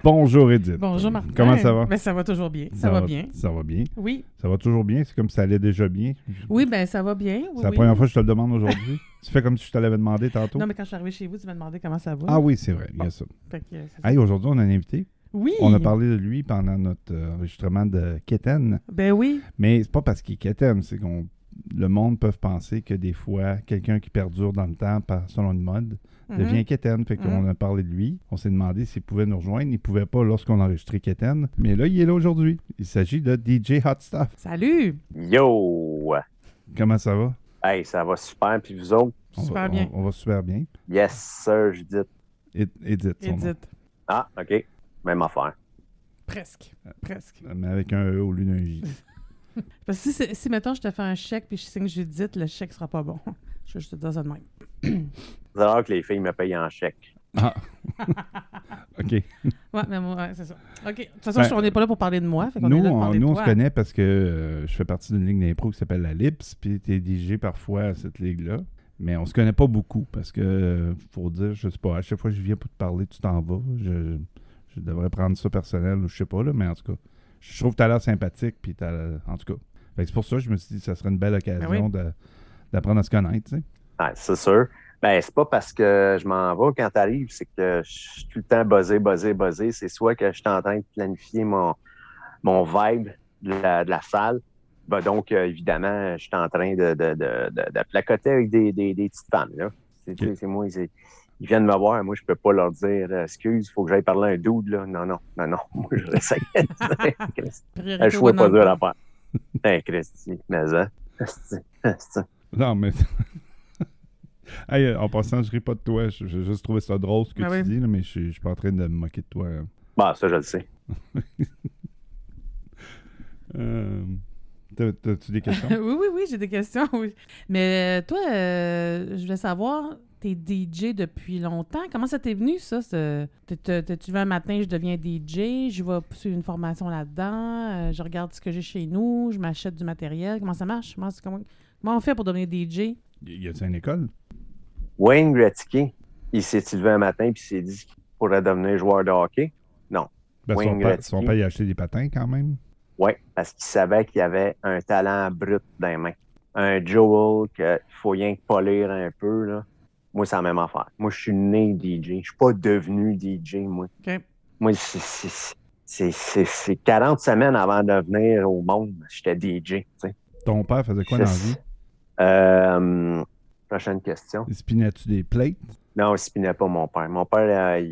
Bonjour Edith. Bonjour Martin. Comment ça va? Ben, ça va toujours bien. Ça va bien. Ça va bien. Oui. Ça va toujours bien? C'est comme si ça allait déjà bien? Oui, ben ça va bien. Oui, c'est la première fois que je te le demande aujourd'hui? Tu fais comme si je te l'avais demandé tantôt? Non, mais quand je suis arrivée chez vous, tu m'as demandé comment ça va. Ah oui, c'est vrai. Il y a ça. Fait que, c'est ça. Hey, aujourd'hui, on a un invité. Oui. On a parlé de lui pendant notre enregistrement de Kéten. Ben oui. Mais c'est pas parce qu'il est Kéten, c'est qu'on le monde peut penser que des fois, quelqu'un qui perdure dans le temps selon une mode devient Kéten. Fait qu'on a parlé de lui. On s'est demandé s'il pouvait nous rejoindre. Il pouvait pas lorsqu'on a enregistré Kéten. Mais là, il est là aujourd'hui. Il s'agit de DJ Hot Stuff. Salut. Yo! Comment ça va? Hey, ça va super, puis vous autres? Super bien. On va super bien. Yes, sir, Judith. Edith, son nom. Edith. Ah, OK. Même affaire. Presque. Presque. Mais avec un E au lieu d'un J. Parce que si mettons, je te fais un chèque puis je signe Judith, le chèque sera pas bon. Je te dis ça de même. C'est rare que les filles me payent en chèque. Ah! OK. Ouais, mais moi, ouais, c'est ça. OK. De toute façon, on n'est pas là pour parler de moi. Fait qu'on est Nous, là pour parler de on toi. se connaît parce que je fais partie d'une ligue d'impro qui s'appelle la LIPS, puis tu es DJ parfois à cette ligue-là. Mais on se connaît pas beaucoup parce que, faut dire, je sais pas, à chaque fois que je viens pour te parler, tu t'en vas. Je devrais prendre ça personnel ou je sais pas, là, mais en tout cas, je trouve que tu as l'air sympathique, puis en tout cas. Fait que c'est pour ça que je me suis dit que ça serait une belle occasion d'apprendre à se connaître, tu sais. Ouais, c'est sûr. Ben, c'est pas parce que je m'en vais quand t'arrives, c'est que je suis tout le temps buzzé. C'est soit que je suis en train de planifier mon vibe de la salle. Ben, donc, évidemment, je suis en train de placoter avec des petites femmes, là. C'est moi, ils viennent me voir, moi, je peux pas leur dire « Excuse, il faut que j'aille parler à un dude, là. » Non. Moi, je réessaye. Un choix pas dur à faire. Hey, Christy, mais ça. Non, mais... Hey, en passant, je ris pas de toi. J'ai juste trouvé ça drôle ce que tu dis, là, mais je suis pas en train de me moquer de toi. Bah, ça, je le sais. T'as-tu des questions? Oui, j'ai des questions, oui. Mais toi, je voulais savoir, t'es DJ depuis longtemps. Comment ça t'est venu, ça? T'es-tu vu un matin, je deviens DJ, je vais suivre une formation là-dedans, je regarde ce que j'ai chez nous, je m'achète du matériel. Comment ça marche? Comment on fait pour devenir DJ? Y a-t-il une école? Wayne Gretzky, il s'est levé un matin puis s'est dit qu'il pourrait devenir joueur de hockey. Non. Ben, son père, il a acheté des patins quand même. Oui, parce qu'il savait qu'il avait un talent brut dans les mains. Un Joel qu'il faut rien que polir un peu, là. Moi, c'est la même affaire. Moi, je suis né DJ. Je suis pas devenu DJ, moi. OK. Moi, c'est 40 semaines avant de venir au monde, j'étais DJ, tu sais. Ton père faisait quoi dans la vie? Prochaine question. Il spinait-tu des plates? Non, il spinait pas mon père. Mon père, je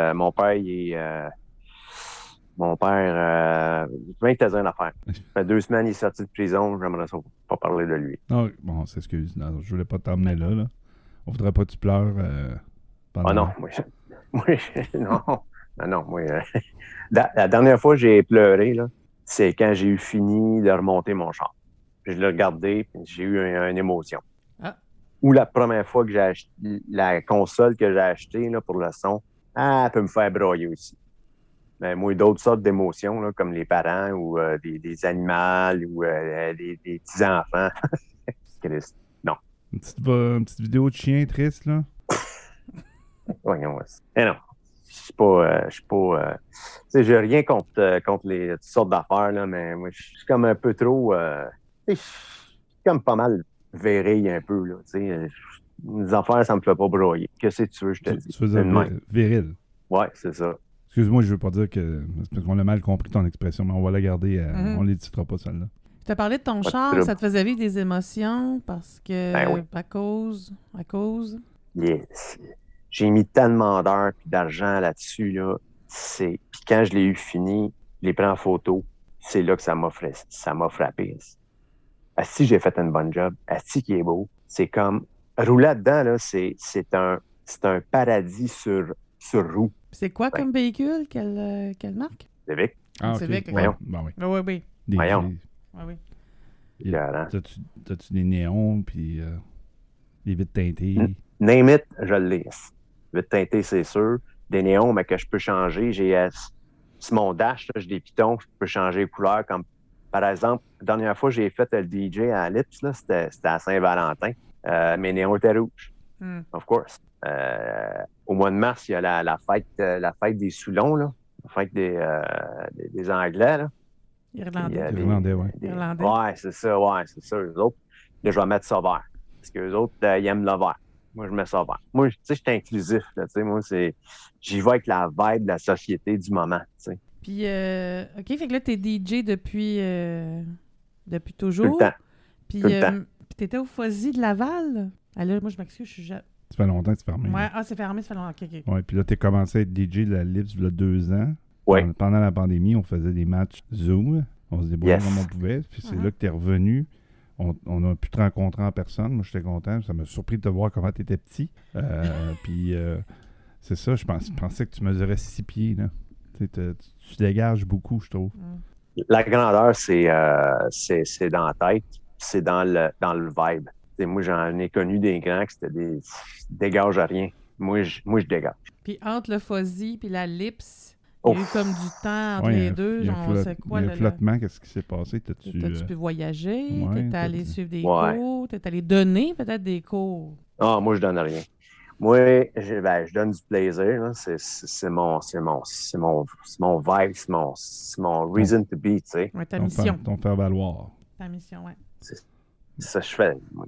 vais te dire une affaire. Ça fait 2 semaines, il est sorti de prison. J'aimerais ça pas parler de lui. Non, bon, s'excuse. Non, je voulais pas t'emmener là. On voudrait pas que tu pleures pendant... Ah non, non. Moi, la dernière fois que j'ai pleuré, là, c'est quand j'ai eu fini de remonter mon char. Puis je l'ai regardé, puis j'ai eu une émotion. Ah. Ou la première fois que j'ai acheté la console que j'ai achetée là, pour le son, elle peut me faire broyer aussi. Mais moi, d'autres sortes d'émotions, là, comme les parents ou des animaux ou des petits-enfants. Christ, non. Une petite vidéo de chien triste, là? Voyons. Mais non. Je suis pas. Tu sais, j'ai rien contre les toutes sortes d'affaires, là, mais moi, je suis comme un peu trop. Je suis comme pas mal viril un peu, là. Tu sais, les affaires, ça me fait pas broyer. Qu'est-ce que tu veux, je te dis? Tu veux dire viril? Ouais, c'est ça. Excuse-moi, je veux pas dire que... C'est parce qu'on a mal compris ton expression, mais on va la garder. On l'éditera pas, celle-là. Tu as parlé de ton char, ça te faisait vivre des émotions parce que... Ben oui. À cause... Yes. J'ai mis tellement d'heures et d'argent là-dessus, là. Puis quand je l'ai eu fini, je l'ai pris en photo. C'est là que ça m'a frappé. Si j'ai fait une bonne job, si qui est beau. C'est comme... Rouler là-dedans, là, c'est un paradis sur roue. C'est quoi comme véhicule? Quelle marque? Civic. Ah, C'est Civic, OK. Voyons. Ben oui. Oui. Voyons. Oui. T'as-tu des néons, puis des vitres teintées? Name it, je le laisse. Vitre teintée, c'est sûr. Des néons, mais que je peux changer. Sur mon dash, là, j'ai des pitons, je peux changer les couleurs. Comme, par exemple, la dernière fois, j'ai fait le DJ à Lips, là, c'était à Saint-Valentin. Mes néons étaient rouges. Of course. Au mois de mars, il y a la fête des Soulons, là. fait avec des Anglais, là. Irlandais. Des Irlandais, ouais. Irlandais. Ouais, c'est ça, eux autres. Là, je vais mettre ça vert. Parce qu'eux autres, ils aiment le vert. Moi, je mets ça vert. Moi, tu sais, je suis inclusif, là, tu sais, moi, j'y vais avec la vibe de la société du moment, tu sais. Puis, OK, fait que là, t'es DJ depuis Tout toujours. le temps. Puis, Tout le temps. puis t'étais au Fuzzy de Laval. Ah là, moi, je m'excuse, je suis Ça fait longtemps que c'est fermé. Ouais, là. c'est fermé, ça fait longtemps. OK. Ouais, puis là, tu as commencé à être DJ de la Lips il y a 2 ans. Ouais. Pendant la pandémie, on faisait des matchs Zoom. On se débrouillait Yes. comme on pouvait. Puis c'est Mhm. là que tu es revenu. On a pu te rencontrer en personne. Moi, j'étais content. Ça m'a surpris de te voir comment tu étais petit. Puis c'est ça, je pensais que tu mesurais 6 pieds. Là. Tu dégages beaucoup, je trouve. La grandeur, c'est dans la tête, c'est dans le vibe. T'sais, moi, j'en ai connu des grands qui c'était des dégage à rien. Moi, je dégage. Puis, entre le Fuzzy puis la Lips, il y a eu Ouf. comme du temps entre Ouais, les deux. il y a Genre, c'est quoi, il y a là? un flottement, qu'est-ce qui s'est passé? T'as-tu Pu voyager? ouais, T'es allé t'as-tu- suivre des Ouais. cours? T'es allé donner peut-être des cours? Ah, moi, je donne rien. Moi, je donne du plaisir. Là. C'est mon vibe, c'est mon reason to be, tu sais. Ouais, ta ton mission. ton faire-valoir? Ta mission, ouais. C'est ça que je fais. Moi,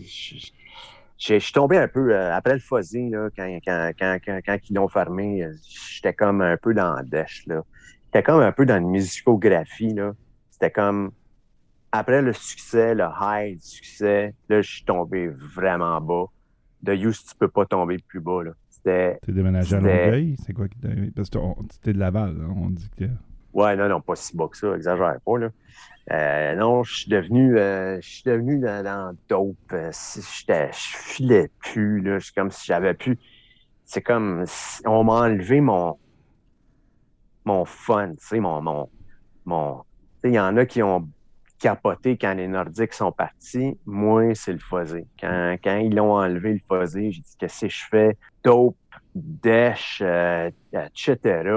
je suis tombé un peu après le Fuzzy, là, quand ils l'ont fermé. J'étais comme un peu dans la dèche, là. J'étais comme un peu dans une musicographie, là. C'était comme après le succès, le high du succès, là, je suis tombé vraiment bas. De Youth, tu peux pas tomber plus bas, là. T'es déménagé à C'était- Longueuil? C'est quoi qui t'a arrivé? Parce que t'es de Laval, hein, on dit que... Ouais, non, pas si bas que ça, exagère pas, là. Non, je suis devenu dans dope. Je filais plus, là. C'est comme si j'avais plus. C'est comme si on m'a enlevé mon fun, tu sais, tu sais, il y en a qui ont capoté quand les Nordiques sont partis. Moi, c'est le Fuzzy. Quand ils l'ont enlevé, le Fuzzy, j'ai dit, qu'est-ce que je fais? Dope, dèche, etc.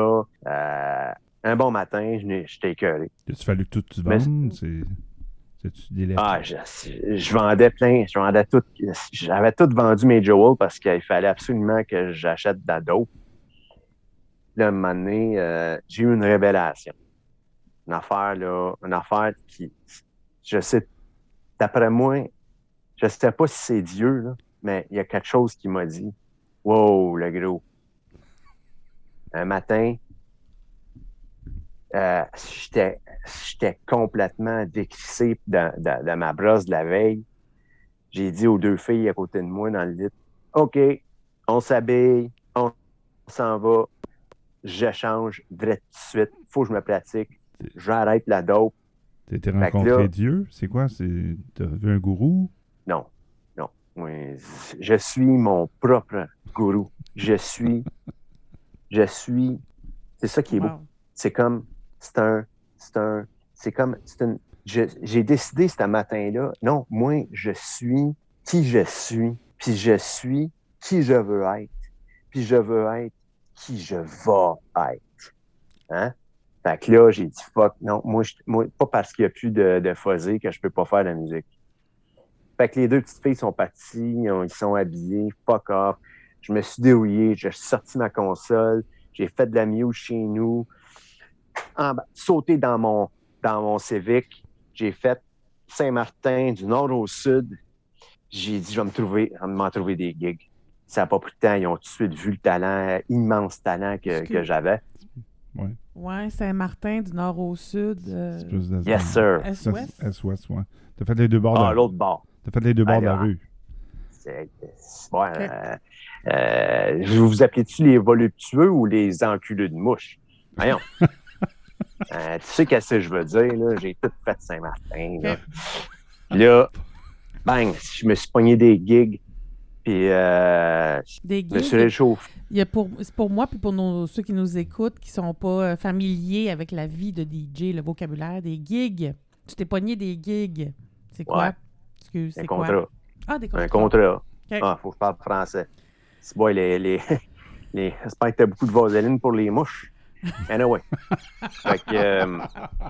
Un bon matin, j'étais écœuré. T'as-tu fallu que tout tu Mais- vendes? C'est-tu des lettres? Ah, je vendais plein, tout. J'avais tout vendu mes Jewel parce qu'il fallait absolument que j'achète de la dope. Là, un moment donné, j'ai eu une révélation. Une affaire qui, je sais, d'après moi, je sais pas si c'est Dieu, là, mais il y a quelque chose qui m'a dit, wow, le gros. Un matin, j'étais complètement décrissé de ma brosse de la veille. J'ai dit aux 2 filles à côté de moi dans le lit, OK, on s'habille, on s'en va, je change direct tout de suite, faut que je me pratique, j'arrête la dope. T'as été Fait que rencontré là- Dieu? C'est quoi? T'as vu un gourou? Non. Oui, je suis mon propre gourou. C'est ça qui est beau. Wow. J'ai décidé ce matin-là, non, moi, je suis qui je suis, puis je suis qui je veux être, puis je veux être qui je vais être. Hein? Fait que là, j'ai dit, fuck, non, moi pas parce qu'il n'y a plus de Fuzzy que je peux pas faire de la musique. Fait que les 2 petites filles sont parties, ils sont habillés, fuck off. Je me suis dérouillé, j'ai sorti ma console, j'ai fait de la muse chez nous, sauté dans mon Civic, j'ai fait Saint-Martin du nord au sud. J'ai dit, je vais m'en trouver des gigs. Ça n'a pas pris de temps, ils ont tout de suite vu le talent, immense talent que j'avais. Ouais. Ouais, Saint-Martin, du nord au sud. C'est plus de Yes, sir. Est-ouest. S-Ouest, ouais. T'as fait les deux bords Ah, l'autre bord. T'as fait les deux bords de la Alors, rue. Vous appelez-tu les voluptueux ou les enculeux de mouche? Voyons. Tu sais qu'est-ce que je veux dire, là? J'ai tout fait Saint-Martin, là. Là, bang, je me suis pogné des gigs, puis Des je me suis gigs. réchauffé. C'est pour moi puis pour ceux qui nous écoutent qui sont pas familiers avec la vie de DJ, le vocabulaire des gigs. Tu t'es pogné des gigs. C'est quoi? Ouais. Excuse, Un c'est contrat. quoi? Ah, des contrats. Un contrat. OK. Ah, faut que je parle français. C'est bon, j'espère que t'as beaucoup de vaseline pour les mouches. Anyway. Fait que,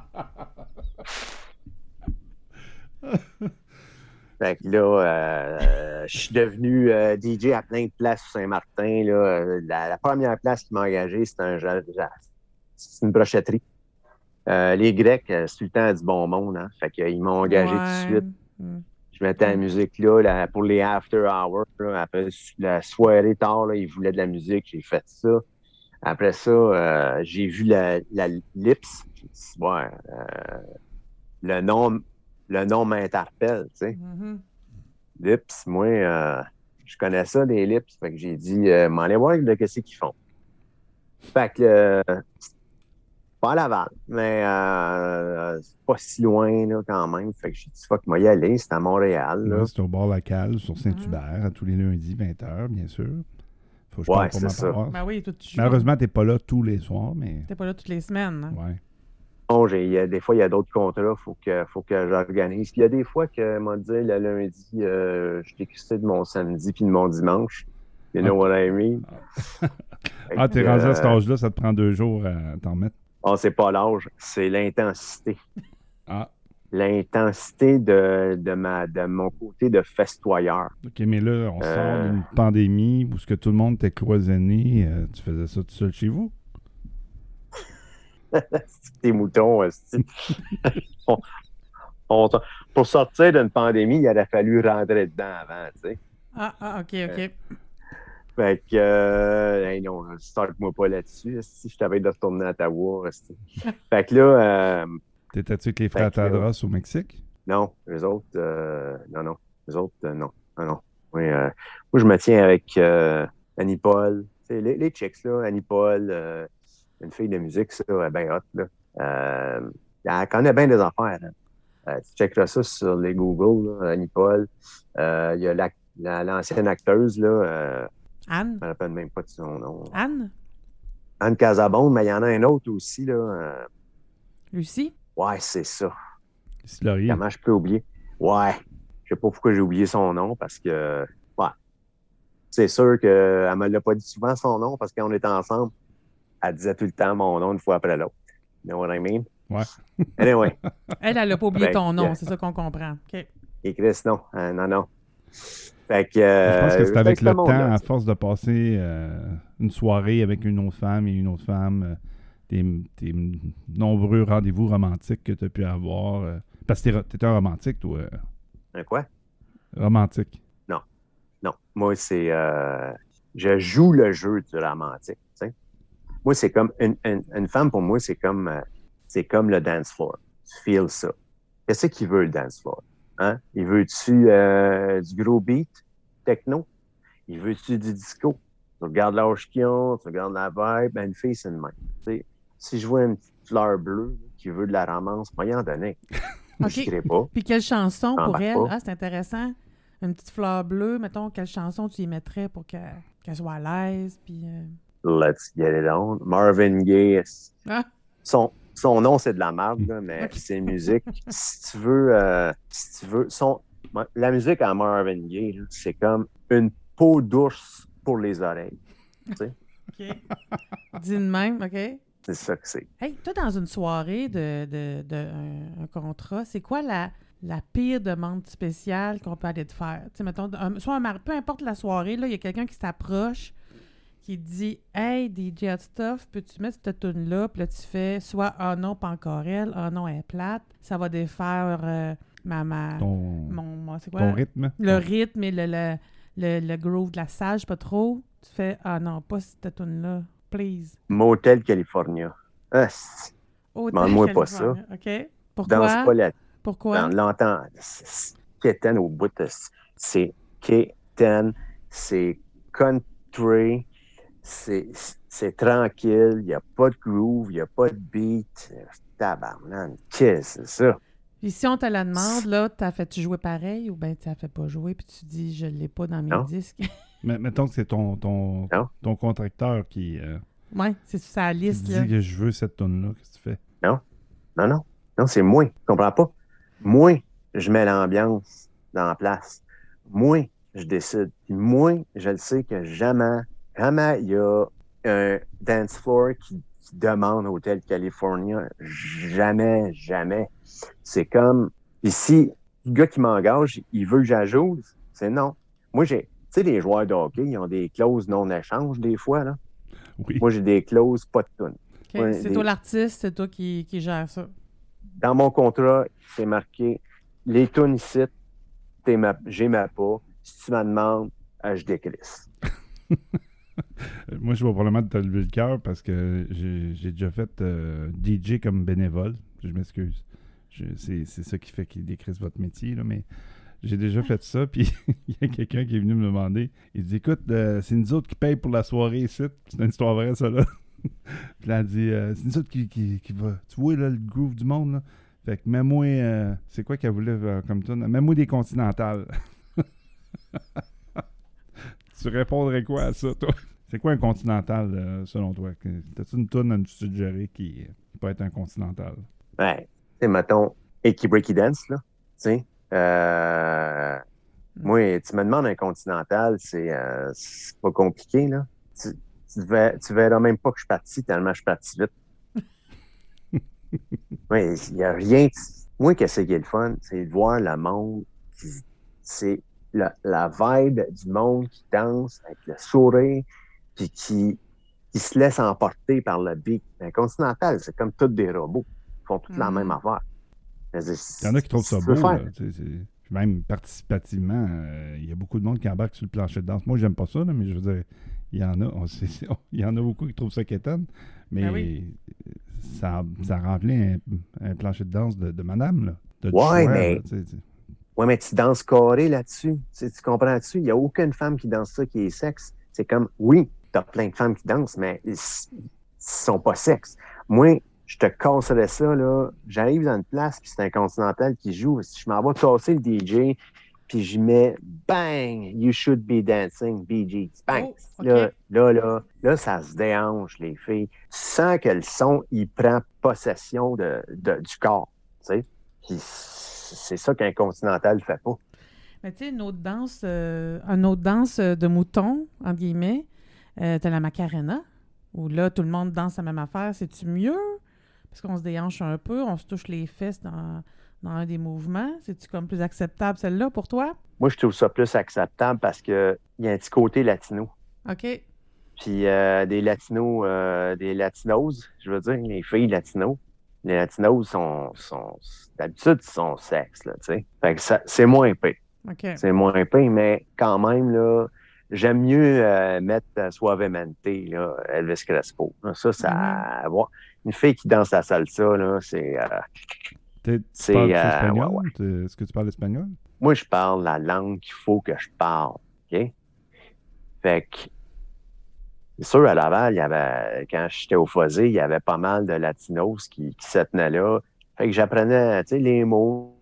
fait que là, je suis devenu DJ à plein de places sur Saint-Martin. Là. La première place qui m'a engagé, c'était c'est une brochetterie. Les Grecs, c'est tout le temps du bon monde, hein. Fait qu'ils m'ont engagé tout de suite. Je mettais la musique là, pour les after hours. Là, après la soirée tard, là, ils voulaient de la musique. J'ai fait ça. Après ça, j'ai vu la Lips. Ouais, le nom m'interpelle, tu sais. Lips, moi, je connais ça, les Lips. Fait que j'ai dit, m'en aller voir de qu'est-ce qu'ils font. Fait que, pas à Laval, mais c'est pas si loin, là, quand même. Fait que j'ai dit, fuck, moi y aller, c'est à Montréal, là. Ouais, c'est au bord local, sur Saint-Hubert, à tous les lundis, 20h, bien sûr. Faut que je parle pour ma part. Ben oui, Malheureusement, t'es pas là tous les soirs, mais... T'es pas là toutes les semaines, hein? Ouais. Bon, des fois, il y a d'autres contrats, faut que j'organise. Puis il y a des fois que, m'a dit, le lundi, je t'ai de mon samedi puis de mon dimanche. You know what I mean? T'es rendu à cet âge-là, ça te prend 2 jours à t'en mettre? C'est pas l'âge, c'est l'intensité. L'intensité de mon côté de festoyeur. OK, mais là, on sort d'une pandémie où ce que tout le monde était cloisonné. Tu faisais ça tout seul chez vous? C'est des moutons. Pour sortir d'une pandémie, il aurait fallu rentrer dedans avant, tu sais. OK. Fait que, non, start-moi pas là-dessus. Si je t'avais de retourner à Ottawa. Fait que là... T'étais-tu avec les frères Tadros au Mexique? Non, les autres, non. Les autres, non. Oui, moi, je me tiens avec Annie Paul. Les chicks, là. Annie Paul, une fille de musique, ça, elle est bien hot, là. Elle connaît bien des affaires, hein. Tu checkeras ça sur les Google, là, Annie Paul. Il y a l'ancienne acteuse, là. Anne? Je me rappelle même pas de son nom. Anne Casabonne, mais il y en a un autre aussi, là. Lucie? Ouais, c'est ça. Lucie Laurier. Comment je peux oublier? Ouais. Je sais pas pourquoi j'ai oublié son nom, parce que, ouais. C'est sûr qu'elle me l'a pas dit souvent, son nom, parce qu'on était ensemble. Elle disait tout le temps mon nom une fois après l'autre. You know what I mean? Ouais. Anyway. Elle a pas oublié ton nom, c'est ça qu'on comprend. OK. Et Chris, non. Non. Fait que, je pense que c'est avec le temps, là, à force de passer une soirée avec une autre femme et une autre femme, tes nombreux rendez-vous romantiques que tu as pu avoir. Parce que t'es un romantique, toi. Un quoi? Romantique. Non. Moi, c'est... je joue le jeu du romantique, tu sais. Moi, c'est comme... Une femme, pour moi, c'est comme le dance floor. Tu feels ça. Qu'est-ce qu'il veut, le dance floor? Hein? Il veut-tu du gros beat, techno? Il veut-tu du disco? Tu regardes l'âge qu'ils ont, tu regardes la vibe, une fille, c'est une même. T'sais, si je vois une petite fleur bleue qui veut de la romance, moi, y en donner. OK. Je dirais pas. Puis quelle chanson pour elle? Pas. Ah, c'est intéressant. Une petite fleur bleue, mettons, quelle chanson tu y mettrais pour qu'elle soit à l'aise? Puis, Let's get it on. Marvin Gaye. Ah. Son nom, c'est de la merde, là, mais c'est musique. Si tu veux, la musique à Marvin Gaye, là, c'est comme une peau d'ours pour les oreilles. Tu sais? OK. Dis de même, OK? C'est ça que c'est. Hey, toi, dans une soirée un contrat, c'est quoi la pire demande spéciale qu'on peut aller te faire? Tu sais, mettons, peu importe la soirée, il y a quelqu'un qui s'approche, qui dit « Hey, DJ Hot Stuff, peux-tu mettre cette tune-là? » Puis là, tu fais soit « Ah non, pas encore elle. Ah non, elle est plate. » Ça va défaire c'est quoi? Ton rythme. Le rythme et le groove de la salle, pas trop. Tu fais « Ah non, pas cette tune-là. Please. » Motel California. Demande-moi pas ça. OK. Pourquoi? Danse pas là. Pourquoi? L'entend. Keten au bout. C'est Keten. C'est country. C'est tranquille. Il n'y a pas de groove. Il n'y a pas de beat. Tabarnak. Qu'est-ce que c'est ça? Puis si on te la demande, là, t'as fait-tu jouer pareil ou bien t'as fait pas jouer puis tu dis je l'ai pas dans mes disques? Mais mettons que c'est ton contracteur qui... Oui, c'est sur sa liste. Tu dis que je veux cette tune-là. Qu'est-ce que tu fais? Non, c'est moi. Tu comprends pas? Moi, je mets l'ambiance dans la place. Moi, je décide. Puis moi, je le sais que jamais il y a un dance floor qui demande Hotel California. Jamais. C'est comme... Ici, le gars qui m'engage, il veut que j'ajoute. C'est non. Moi, tu sais, les joueurs de hockey, ils ont des clauses non-échange des fois, là. Oui. Moi, j'ai des clauses pas de tune. OK. Ouais, C'est toi l'artiste, c'est toi qui gère ça. Dans mon contrat, c'est marqué les tunes ici, j'aimais pas. Si tu me demandes, je décrisse. Moi, je vais probablement te lever le cœur parce que j'ai déjà fait DJ comme bénévole. Je m'excuse. C'est ça qui fait qu'il décrisse votre métier, là, mais j'ai déjà fait ça, puis il y a quelqu'un qui est venu me demander. Il dit, écoute, c'est nous autres qui payent pour la soirée ici. C'est une histoire vraie, ça, là. Puis là, elle dit, c'est nous autres qui va. Tu vois, là, le groove du monde, là. Fait que mets-moi, c'est quoi qu'elle voulait comme ça? Mets-moi des continentales. Tu répondrais quoi à ça, toi? C'est quoi un continental, selon toi? T'as-tu une toune à nous suggérer qui peut être un continental? Ouais. Tu sais, mettons, Eki Breaky Dance, là. Tu sais. Moi, tu me demandes un continental, c'est pas compliqué, là. Tu verras même pas que je suis parti tellement je suis parti vite. Oui, il n'y a rien. Moi, qu'est-ce qui est le fun? C'est de voir le monde. C'est la vibe du monde qui danse avec le sourire, puis qui se laisse emporter par le beat. Un continental, c'est comme tous des robots. Ils font toute la même affaire. Il y en a qui trouvent ça beau. Là, même participativement, il y a beaucoup de monde qui embarque sur le plancher de danse. Moi, j'aime pas ça, là, mais je veux dire, il y en a. Il y en a beaucoup qui trouvent ça quétaine. Mais oui. ça remplit un plancher de danse de madame. Là, de ouais, choix, mais... là, Ouais, mais tu danses carré là-dessus. Tu comprends-tu? Il n'y a aucune femme qui danse ça qui est sexe. C'est comme, oui, t'as plein de femmes qui dansent, mais ils sont pas sexes. Moi, je te casserais ça, là. J'arrive dans une place, puis c'est un continental qui joue. Si je m'en vais casser le DJ, puis je mets bang, you should be dancing, Bee Gees. Bang. Oh, okay. Là, ça se déhanche, les filles. Tu sens que le son, il prend possession du corps. Tu sais? Puis c'est ça qu'un continental ne fait pas. Mais tu sais, une autre danse de mouton, entre guillemets, t'as la Macarena, où là, tout le monde danse la même affaire. C'est-tu mieux? Parce qu'on se déhanche un peu, on se touche les fesses dans un des mouvements. C'est-tu comme plus acceptable, celle-là, pour toi? Moi, je trouve ça plus acceptable parce qu'il y a un petit côté latino. OK. Puis des latinos, je veux dire, les filles latinos. Les latinos d'habitude, sont sexes, là, tu sais. Fait que c'est moins pire. Okay. C'est moins pire, mais quand même, là, j'aime mieux mettre Suavemente, là, Elvis Crespo. Ça, une fille qui danse la salsa, là, c'est... tu parles espagnol? Ouais. Est-ce que tu parles espagnol? Moi, je parle la langue qu'il faut que je parle, OK? Fait que c'est sûr, à Laval, quand j'étais au Fosé, il y avait pas mal de latinos qui se tenaient là. Fait que j'apprenais, tu sais, les mots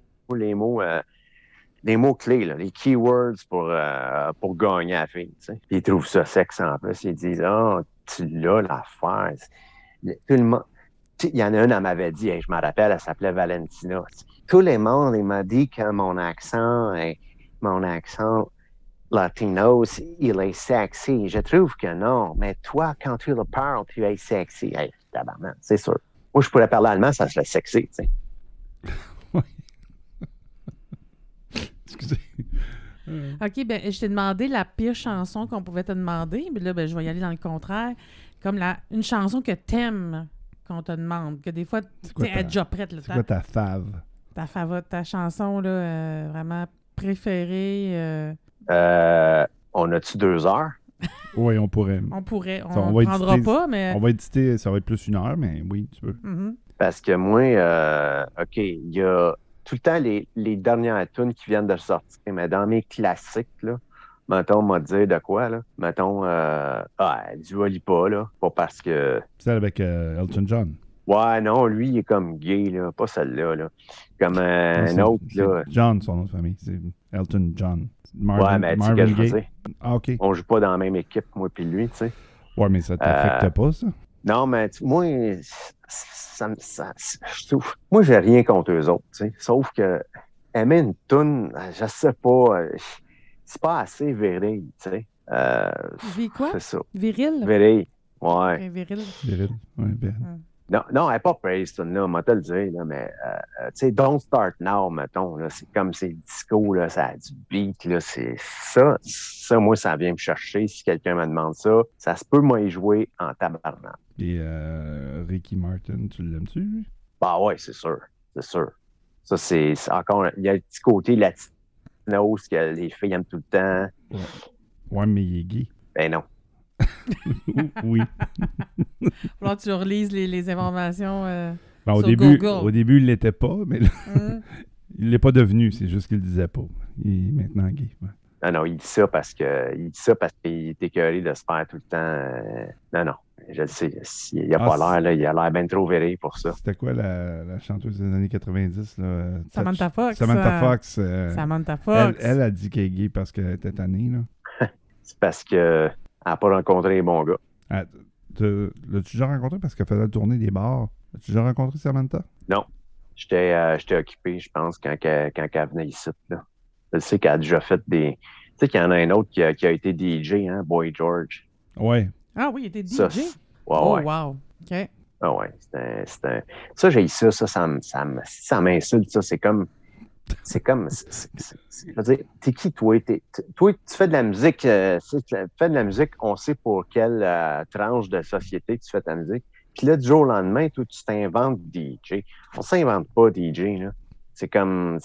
clés, là, les keywords pour gagner à la fille, tu sais. Ils trouvent ça sexe en plus. Ils disent, tu l'as l'affaire. Tout le monde... Il y en a une, elle m'avait dit, je me rappelle, elle s'appelait Valentina. Tout le monde, il m'a dit que mon accent latino, il est sexy. Je trouve que non. Mais toi, quand tu le parles, tu es sexy. Hey, tabarnak, c'est sûr. Moi, je pourrais parler allemand, ça serait sexy, tu sais. Oui. Excusez. OK, ben je t'ai demandé la pire chanson qu'on pouvait te demander. Mais là, je vais y aller dans le contraire. Comme une chanson que t'aimes qu'on te demande. Que des fois, tu es déjà prête. C'est quoi ta fave? Ta chanson, là, vraiment préférée... On a-tu 2 heures? Oui, on pourrait. On pourrait. On ne prendra pas, mais... On va éditer, ça va être plus 1 heure, mais oui, tu peux. Mm-hmm. Parce que moi, OK, il y a tout le temps les dernières tunes qui viennent de sortir, mais dans mes classiques, là, mettons, on m'a dit de quoi, là? Mettons, Dua Lipa, là, pas parce que... Celle avec Elton John. Ouais, non, lui, il est comme gay, là, pas celle-là, là. Comme un autre, là. John, son nom de famille, c'est Elton John. Ouais, mais tu sais que je veux dire. Ah, OK. On joue pas dans la même équipe, moi puis lui, tu sais. Ouais, mais ça t'affecte pas, ça? Non, mais moi, je trouve... Moi, j'ai rien contre eux autres, tu sais. Sauf que aimer une toune, je sais pas, c'est pas assez viril, tu sais. Quoi? C'est ça. Viril? Viril, ouais. Okay, viril. Viril, ouais, viril. Non, non, elle n'est pas praise, là, on va te le dire, là, mais tu sais, Don't Start Now, mettons, là, c'est comme c'est disco, là, ça a du beat, là, c'est ça. Ça, moi, ça vient me chercher. Si quelqu'un me demande ça se peut, moi, y jouer en tabarnak. Et Ricky Martin, tu l'aimes-tu, lui? Bah ouais, c'est sûr, c'est sûr. Ça, c'est encore, il y a le petit côté latinos que les filles aiment tout le temps. Ouais, mais il est gay. Ben non. Oui. Là, tu relises les informations Ben, sur au Google. début, il l'était pas, mais là, Hum. il l'est pas devenu. C'est juste qu'il le disait pas. Il est maintenant gay. Ouais. Non, non, il dit ça parce qu'il est écœuré de se faire tout le temps. Non, non. Je le sais. Il a pas l'air, là, il a l'air bien trop verré pour ça. C'était quoi la chanteuse des années 90? Là? Samantha Fox. Samantha Fox. Samantha Fox. Elle a dit qu'elle est gay parce qu'elle était tannée. Là. C'est parce qu'elle n'a pas rencontré les bons gars. L'as-tu déjà rencontré parce qu'elle faisait tourner des bars? As-tu déjà rencontré Samantha? Non. J'étais occupé, je pense, quand elle venait ici. Là. Je sais qu'elle a déjà fait des... Tu sais qu'il y en a un autre qui a été DJ, hein, Boy George. Ouais. Ah oui, il était DJ? Ça, ouais. Wow. OK. Ah ouais, ça, j'ai ça ça m'insulte, ça. C'est comme... Je veux dire, t'es qui, toi? Toi, tu fais de la musique, si tu fais de la musique, on sait pour quelle tranche de société tu fais ta musique. Puis là, du jour au lendemain, toi, tu t'inventes DJ. On s'invente pas DJ, là. C'est comme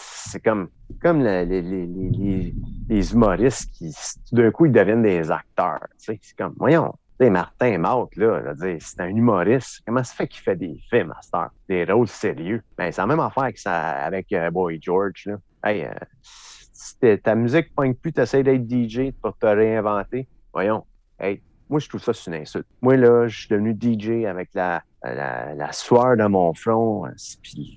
les humoristes qui, tout d'un coup, ils deviennent des acteurs. Tu sais, c'est comme, voyons, tu sais, Martin Matt, là, je veux dire, c'est un humoriste. Comment ça fait qu'il fait des films à cette heure? Des rôles sérieux? Ben, c'est la même affaire que ça avec Boy George, là. Hey, si ta musique pogne plus, t'essaies d'être DJ pour te réinventer. Voyons, hey, moi, je trouve ça c'est une insulte. Moi, là, je suis devenu DJ avec la sueur de mon front. Puis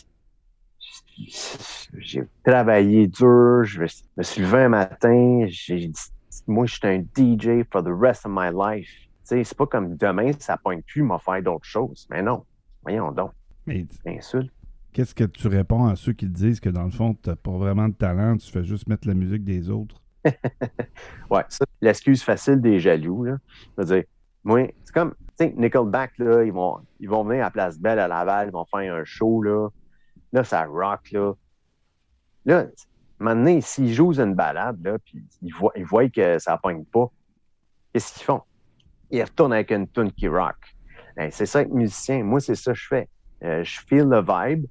j'ai travaillé dur, je me suis levé un matin, j'ai dit, moi, je suis un DJ for the rest of my life. Tu sais, c'est pas comme demain, ça pointe plus, m'a faire d'autres choses. Mais non, voyons donc. Mais insulte. Qu'est-ce que tu réponds à ceux qui te disent que dans le fond, t'as pas vraiment de talent, tu fais juste mettre la musique des autres? Ouais, ça, l'excuse facile des jaloux, là. Je veux dire, moi, c'est comme, tu sais, Nickelback, là, ils vont venir à Place Belle à Laval, ils vont faire un show, là. Là, ça rock, là. Là, maintenant, s'ils jouent une balade, là, puis ils voient que ça pogne pas, qu'est-ce qu'ils font? Ils retournent avec une tune qui rock. Ben, c'est ça être musicien. Moi, c'est ça que je fais. Je feel le vibe,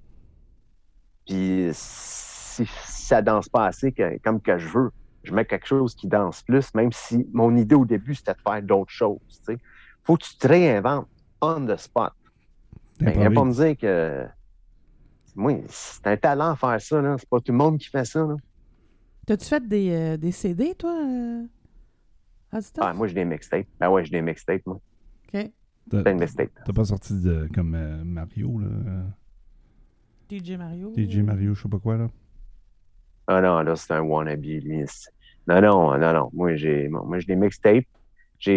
puis si ça danse pas assez comme que je veux, je mets quelque chose qui danse plus, même si mon idée au début, c'était de faire d'autres choses. T'sais. Faut que tu te réinventes on the spot. Ben, viens pas me dire que... Moi, c'est un talent à faire ça, là. C'est pas tout le monde qui fait ça, là. T'as-tu fait des CD, toi? Moi, j'ai des mixtapes. Ben ouais, j'ai des mixtapes, moi. OK. T'as une mixtape. T'as pas sorti comme Mario, là? DJ Mario? DJ Mario, je sais pas quoi, là. Ah non, là, c'est un wannabe, lui. Non. Moi, j'ai des mixtapes. J'en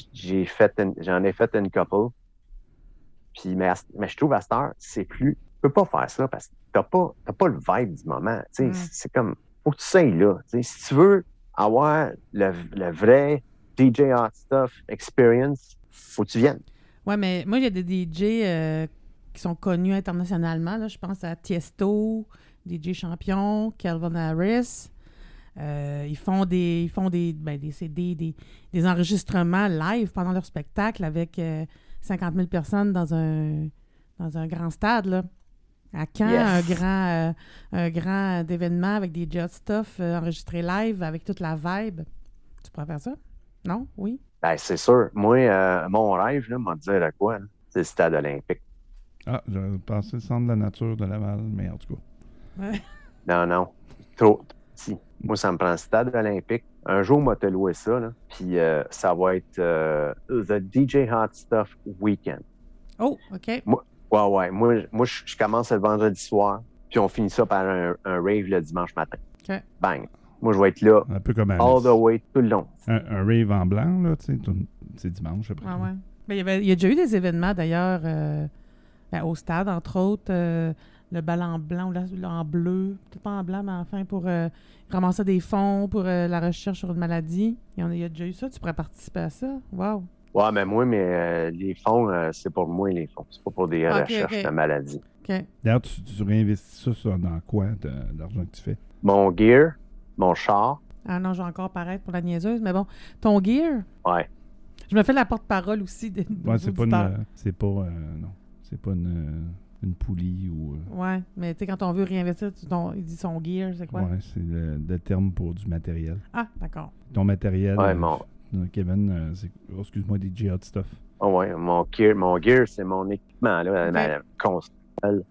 ai fait une couple. Puis, mais je trouve à cette heure, c'est plus... Tu peux pas faire ça parce que t'as pas le vibe du moment. C'est comme... Faut que tu sois là. Si tu veux avoir le vrai DJ Hot Stuff experience, faut que tu viennes. Ouais, mais moi, il y a des DJ qui sont connus internationalement. Là. Je pense à Tiesto, DJ Champion, Calvin Harris. Ils font des CD, des enregistrements live pendant leur spectacle avec 50 000 personnes dans un grand stade, là. À Caen, yes. un grand événement avec des jet stuff enregistrés live avec toute la vibe. Tu pourrais faire ça? Non? Oui? Ben, c'est sûr. Moi, mon rêve, là, m'a dit de quoi? C'est le stade olympique. Ah, j'aurais pensé le centre de la nature de Laval, mais en tout cas. Ouais. Non. Trop petit. Moi, ça me prend le stade olympique. Un jour, moi, te louer ça, là. Puis ça va être The DJ Hot Stuff Weekend. Oh, OK. Ouais. Moi, je commence le vendredi soir, puis on finit ça par un rave le dimanche matin. OK. Bang. Moi, je vais être là un peu comme all the way tout le long. Un rave en blanc, là, tu sais, c'est dimanche après. Ah ouais. Ben, il y a déjà eu des événements, d'ailleurs, au stade, entre autres, le bal en blanc ou en bleu, peut-être pas en blanc, mais enfin, pour ramasser des fonds pour la recherche sur une maladie. Il y a déjà eu ça. Tu pourrais participer à ça. Wow. Ouais, mais moi, les fonds, c'est pour moi, les fonds. C'est pas pour des Ok, recherches ok. de maladies. OK. D'ailleurs, tu réinvestis ça dans quoi, l'argent que tu fais? Mon gear, mon char, Ah non, je vais encore paraître pour la niaiseuse, mais bon, ton gear, ouais. je me fais la porte-parole aussi des Ouais, c'est pas auditeurs. non. C'est pas une poulie ou... Ouais, mais tu sais, quand on veut réinvestir, il dit son gear, c'est quoi? ouais, c'est le terme pour du matériel. Ah, d'accord. Ton matériel, Ouais, Kevin, c'est... oh, excuse-moi, DJ Hot Stuff. Oh ouais, mon gear, c'est mon équipement, là, Ok. ma console,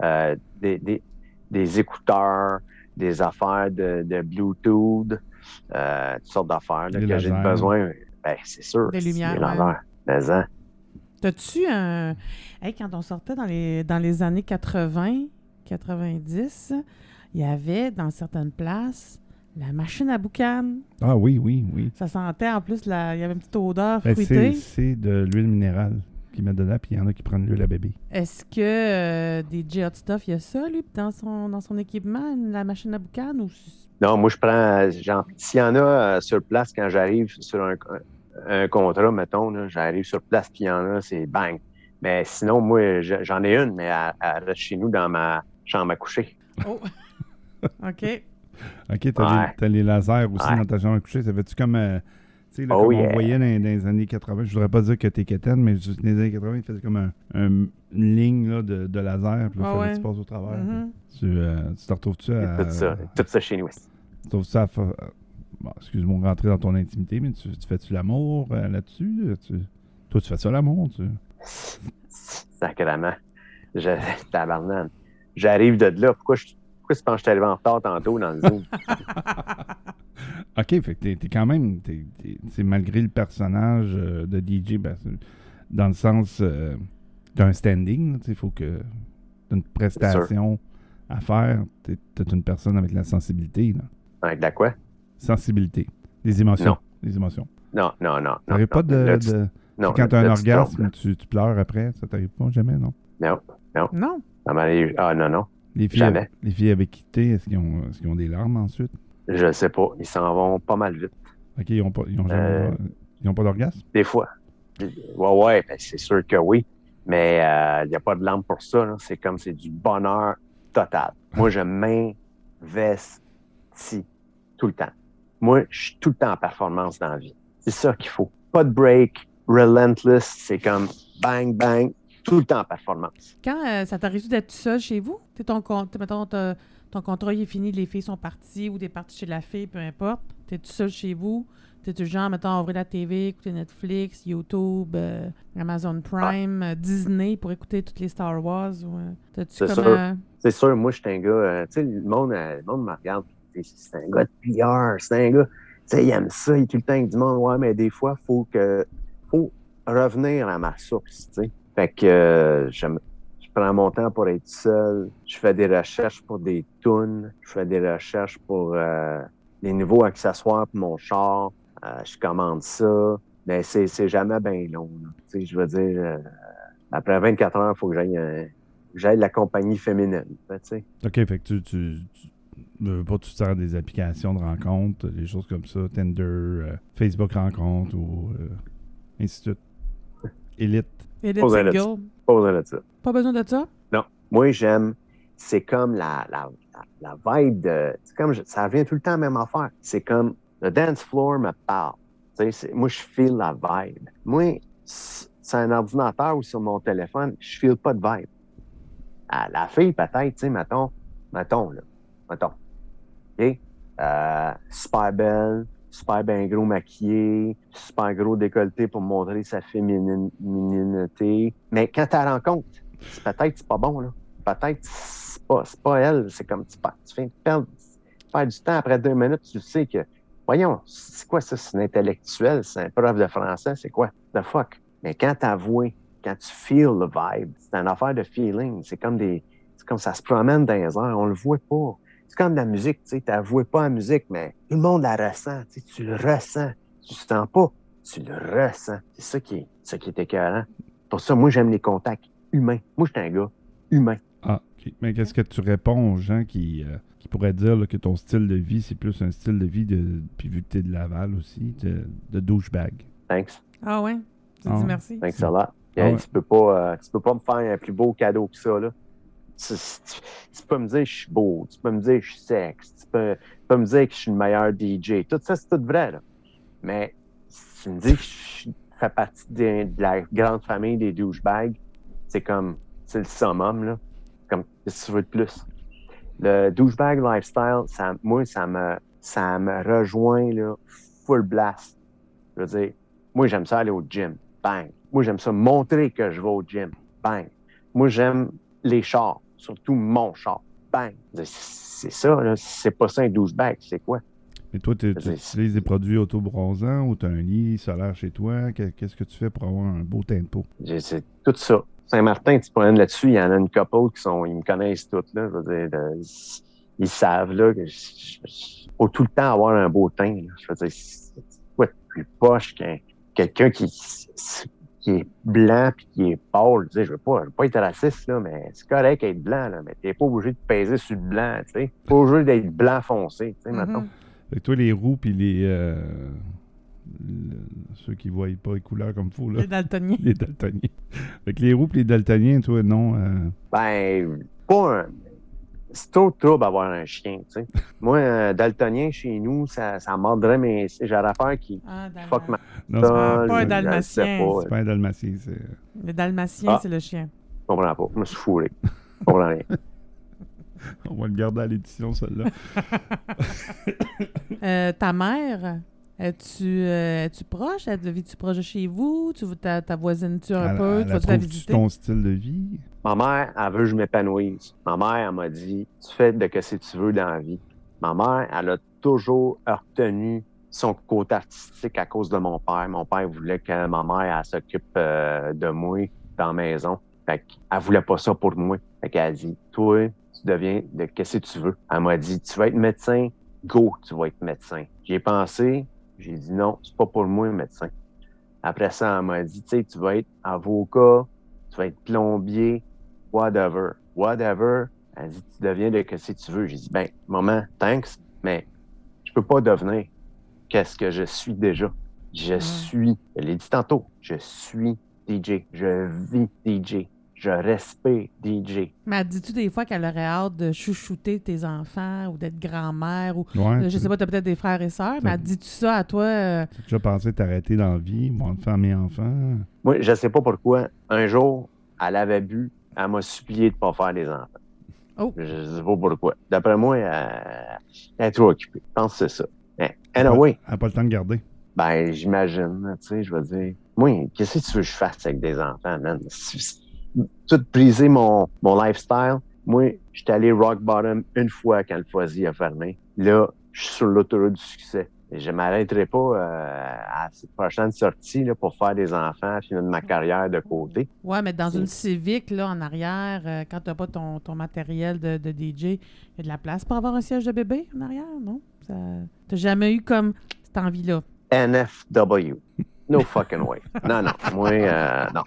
des écouteurs, des affaires de Bluetooth, toutes sortes d'affaires là, Des que j'ai lasers. besoin. Ben, c'est sûr. Des lumières, c'est ouais. l'envers. Mais, hein, T'as-tu un... Hey, quand on sortait dans les années 80, 90, il y avait, dans certaines places, la machine à boucan. Ah oui, oui, oui. Ça sentait, en plus, il y avait une petite odeur Ben, fruitée. c'est de l'huile minérale qu'ils mettent dedans, puis il y en a qui prennent l'huile à bébé. Est-ce que DJ Hot Stuff, il y a ça, lui, dans son équipement, la machine à boucan? Ou... non, moi, je prends, genre, s'il y en a sur place quand j'arrive sur un contrat, mettons, là, j'arrive sur place, puis il y en a, c'est bang. Mais sinon, moi, j'en ai une, mais elle reste chez nous dans ma chambre à coucher. Oh! OK. OK, t'as les lasers aussi dans ta chambre à coucher. Ça fait-tu comme... tu sais, là, comme on voyait dans les années 80, je voudrais pas dire que t'es quétaine, mais dans les années 80, il faisait comme une ligne là, de laser, puis là, il fallait que tu passes au travers. Mm-hmm. Tu te retrouves-tu à... Tout ça chez nous. Tu trouves ça à... Bon, excuse-moi de rentrer dans ton intimité, mais tu fais-tu l'amour là-dessus? Toi, tu fais ça l'amour? Sacrément. Tabarnane. J'arrive de là. Pourquoi tu penses que je suis arrivé en retard tantôt dans le Zoom? OK, fait que t'es quand même... c'est malgré le personnage de DJ, ben, dans le sens... t'as un standing, il faut que... T'as une prestation à faire. T'es une personne avec la sensibilité. Là. Avec la quoi? Sensibilité. Des émotions. Non. Des émotions. Non. T'arrives pas de... Non, quand t'as un orgasme, tu pleures après. Ça t'arrive pas jamais, non? Non. Ça m'arrive... Ah, non. Jamais. Les filles avec qui t'es, est-ce qu'ils ont des larmes ensuite? Je sais pas. Ils s'en vont pas mal vite. OK, ils ont pas d'orgasme? Des fois. Ouais, ben, c'est sûr que oui. Mais il n'y a pas de larmes pour ça. Là. C'est du bonheur total. Moi, je m'investis tout le temps. Moi, je suis tout le temps en performance dans la vie. C'est ça qu'il faut. Pas de break, relentless, c'est comme bang, bang, tout le temps en performance. Quand ça t'arrive d'être tout seul chez vous? Mettons, ton contrat il est fini, les filles sont parties ou t'es parti chez la fille, peu importe. T'es tout seul chez vous. T'es du genre, mettons, ouvrir la TV, écouter Netflix, YouTube, Amazon Prime, Disney pour écouter toutes les Star Wars. C'est sûr, moi, je suis un gars... tu sais, le monde me regarde. C'est un gars de PR, c'est un gars... Tu sais, il aime ça, il est tout le temps avec du monde. Ouais, mais des fois, faut revenir à ma source, tu sais. Fait que je prends mon temps pour être seul. Je fais des recherches pour des tunes. Je fais des recherches pour les nouveaux accessoires pour mon char. Je commande ça. Mais c'est jamais bien long. Tu sais, je veux dire, après 24 heures, il faut que j'aille la compagnie féminine. Tu sais. OK, fait que tu veux pas tu sers des applications de rencontres, des choses comme ça, Tinder, Facebook rencontres ou ainsi de suite. Elite single. Pas besoin de ça. Pas besoin de ça? Non. Moi, j'aime... C'est comme la vibe de... C'est comme... Ça revient tout le temps à la même affaire. C'est comme... Le dance floor me parle. Moi, je feel la vibe. Moi, c'est un ordinateur ou sur mon téléphone, je feel pas de vibe. La fille, peut-être, tu sais, mettons. OK? Super belle, super bien gros maquillée, super gros décolleté pour montrer sa féminité. Mais quand tu la rencontres, peut-être c'est pas bon, là. Peut-être c'est pas elle. C'est comme tu viens de perdre du temps après 2 minutes, tu sais que voyons, c'est quoi ça? C'est un intellectuel, c'est un prof de français, c'est quoi? The fuck? Mais quand t'avoues, quand tu feel le vibe, c'est une affaire de feeling. C'est comme ça se promène dans les airs, on le voit pas. C'est comme la musique, tu sais, t'avoues pas la musique, mais tout le monde la ressent, tu le ressens. Tu le sens pas, tu le ressens. C'est ça qui est écœurant. Pour ça, moi, j'aime les contacts humains. Moi, je suis un gars humain. Ah, OK. Mais qu'est-ce que tu réponds aux gens qui pourraient dire là, que ton style de vie, c'est plus un style de vie puis vu que t'es de Laval aussi, de douchebag? Thanks. Ah ouais? Tu dis merci. Thanks a lot. Ah ouais. Tu peux pas me faire un plus beau cadeau que ça, là. Tu peux me dire que je suis beau, tu peux me dire que je suis sexe, tu peux me dire que je suis le meilleur DJ. Tout ça, c'est tout vrai, là. Mais si tu me dis que je fais partie de la grande famille des douchebags, c'est le summum, là. Comme, qu'est-ce que tu veux de plus? Le douchebag lifestyle, ça me rejoint, là, full blast. Je veux dire, moi, j'aime ça aller au gym. Bang. Moi, j'aime ça montrer que je vais au gym. Bang. Moi, j'aime les chars, surtout mon char. Bang. C'est ça, là. C'est pas ça un douchebag, c'est quoi? Mais toi, tu utilises des produits auto-bronzants ou tu as un lit solaire chez toi? Qu'est-ce que tu fais pour avoir un beau teint de peau? C'est tout ça. Saint-Martin, tu te promènes là-dessus, il y en a une couple ils me connaissent toutes, là. Je veux dire, ils savent, là, que faut tout le temps avoir un beau teint, là. Je veux dire, c'est quoi de plus poche qu'un quelqu'un qui est blanc puis qui est pâle? Je veux pas être raciste, là, mais c'est correct d'être blanc, là, mais t'es pas obligé de peser sur le blanc, tu sais. Pas obligé d'être blanc foncé, tu sais, mettons. Fait que toi, les roux puis ceux qui voient pas les couleurs comme il faut, là. Les daltoniens. Les daltoniens. Fait que les roux puis les daltoniens, toi, non. Ben, pas un... C'est trop de trouble d'avoir un chien, tu sais. Moi, un daltonien chez nous, ça mordrait mes... J'aurais peur qu'il fuck ma... Non, c'est pas un dalmatien. C'est pas un dalmatien, c'est... Le dalmatien, c'est le chien. Je comprends pas. Je me suis fourré. Je comprends rien. On va le garder à l'édition, celle-là. Ta mère, es-tu proche? Vis-tu proche de chez vous? Ta voisine-tu un peu? Tu vas-tu la visiter? Ton style de vie? Ma mère, elle veut que je m'épanouisse. Ma mère, elle m'a dit, tu fais de ce que tu veux dans la vie. Ma mère, elle a toujours retenu son côté artistique à cause de mon père. Mon père voulait que ma mère, elle s'occupe de moi dans la maison. Fait qu'elle voulait pas ça pour moi. Fait qu'elle a dit, toi, tu deviens de ce que tu veux. Elle m'a dit, tu vas être médecin, go, tu vas être médecin. J'y ai pensé, j'ai dit non, c'est pas pour moi, médecin. Après ça, elle m'a dit, tu sais, tu vas être avocat, tu vas être plombier, whatever. Whatever, elle dit, tu deviens de ce que tu veux. J'ai dit, ben, maman, thanks, mais je peux pas devenir qu'est-ce que je suis déjà. Je l'ai dit tantôt, je suis DJ, je vis DJ. Je respecte DJ. Mais dis-tu des fois qu'elle aurait hâte de chouchouter tes enfants ou d'être grand-mère ou Ouais, je sais pas, t'as peut-être des frères et sœurs, mais dis-tu ça à toi? T'as déjà pensé t'arrêter dans la vie, moi, de faire mes enfants? Moi, je sais pas pourquoi. Un jour, elle avait bu, elle m'a supplié de pas faire des enfants. Oh. Je sais pas pourquoi. D'après moi, elle est trop occupée. Je pense que c'est ça. Mais anyway, Elle n'a pas le temps de garder. Ben, j'imagine, tu sais, je veux dire. Moi, qu'est-ce que tu veux que je fasse avec des enfants, man? Tout briser mon lifestyle. Moi, j'étais allé rock bottom une fois quand le Foisy a fermé. Là, je suis sur l'autoroute du succès. Et je ne m'arrêterai pas à cette prochaine sortie là, pour faire des enfants puis mettre ma carrière de côté. Ouais, mais dans une Civic, là, en arrière, quand tu n'as pas ton matériel de DJ, il y a de la place pour avoir un siège de bébé en arrière, non? Tu n'as jamais eu comme cette envie-là? NFW. No fucking way. Non. Moi, non.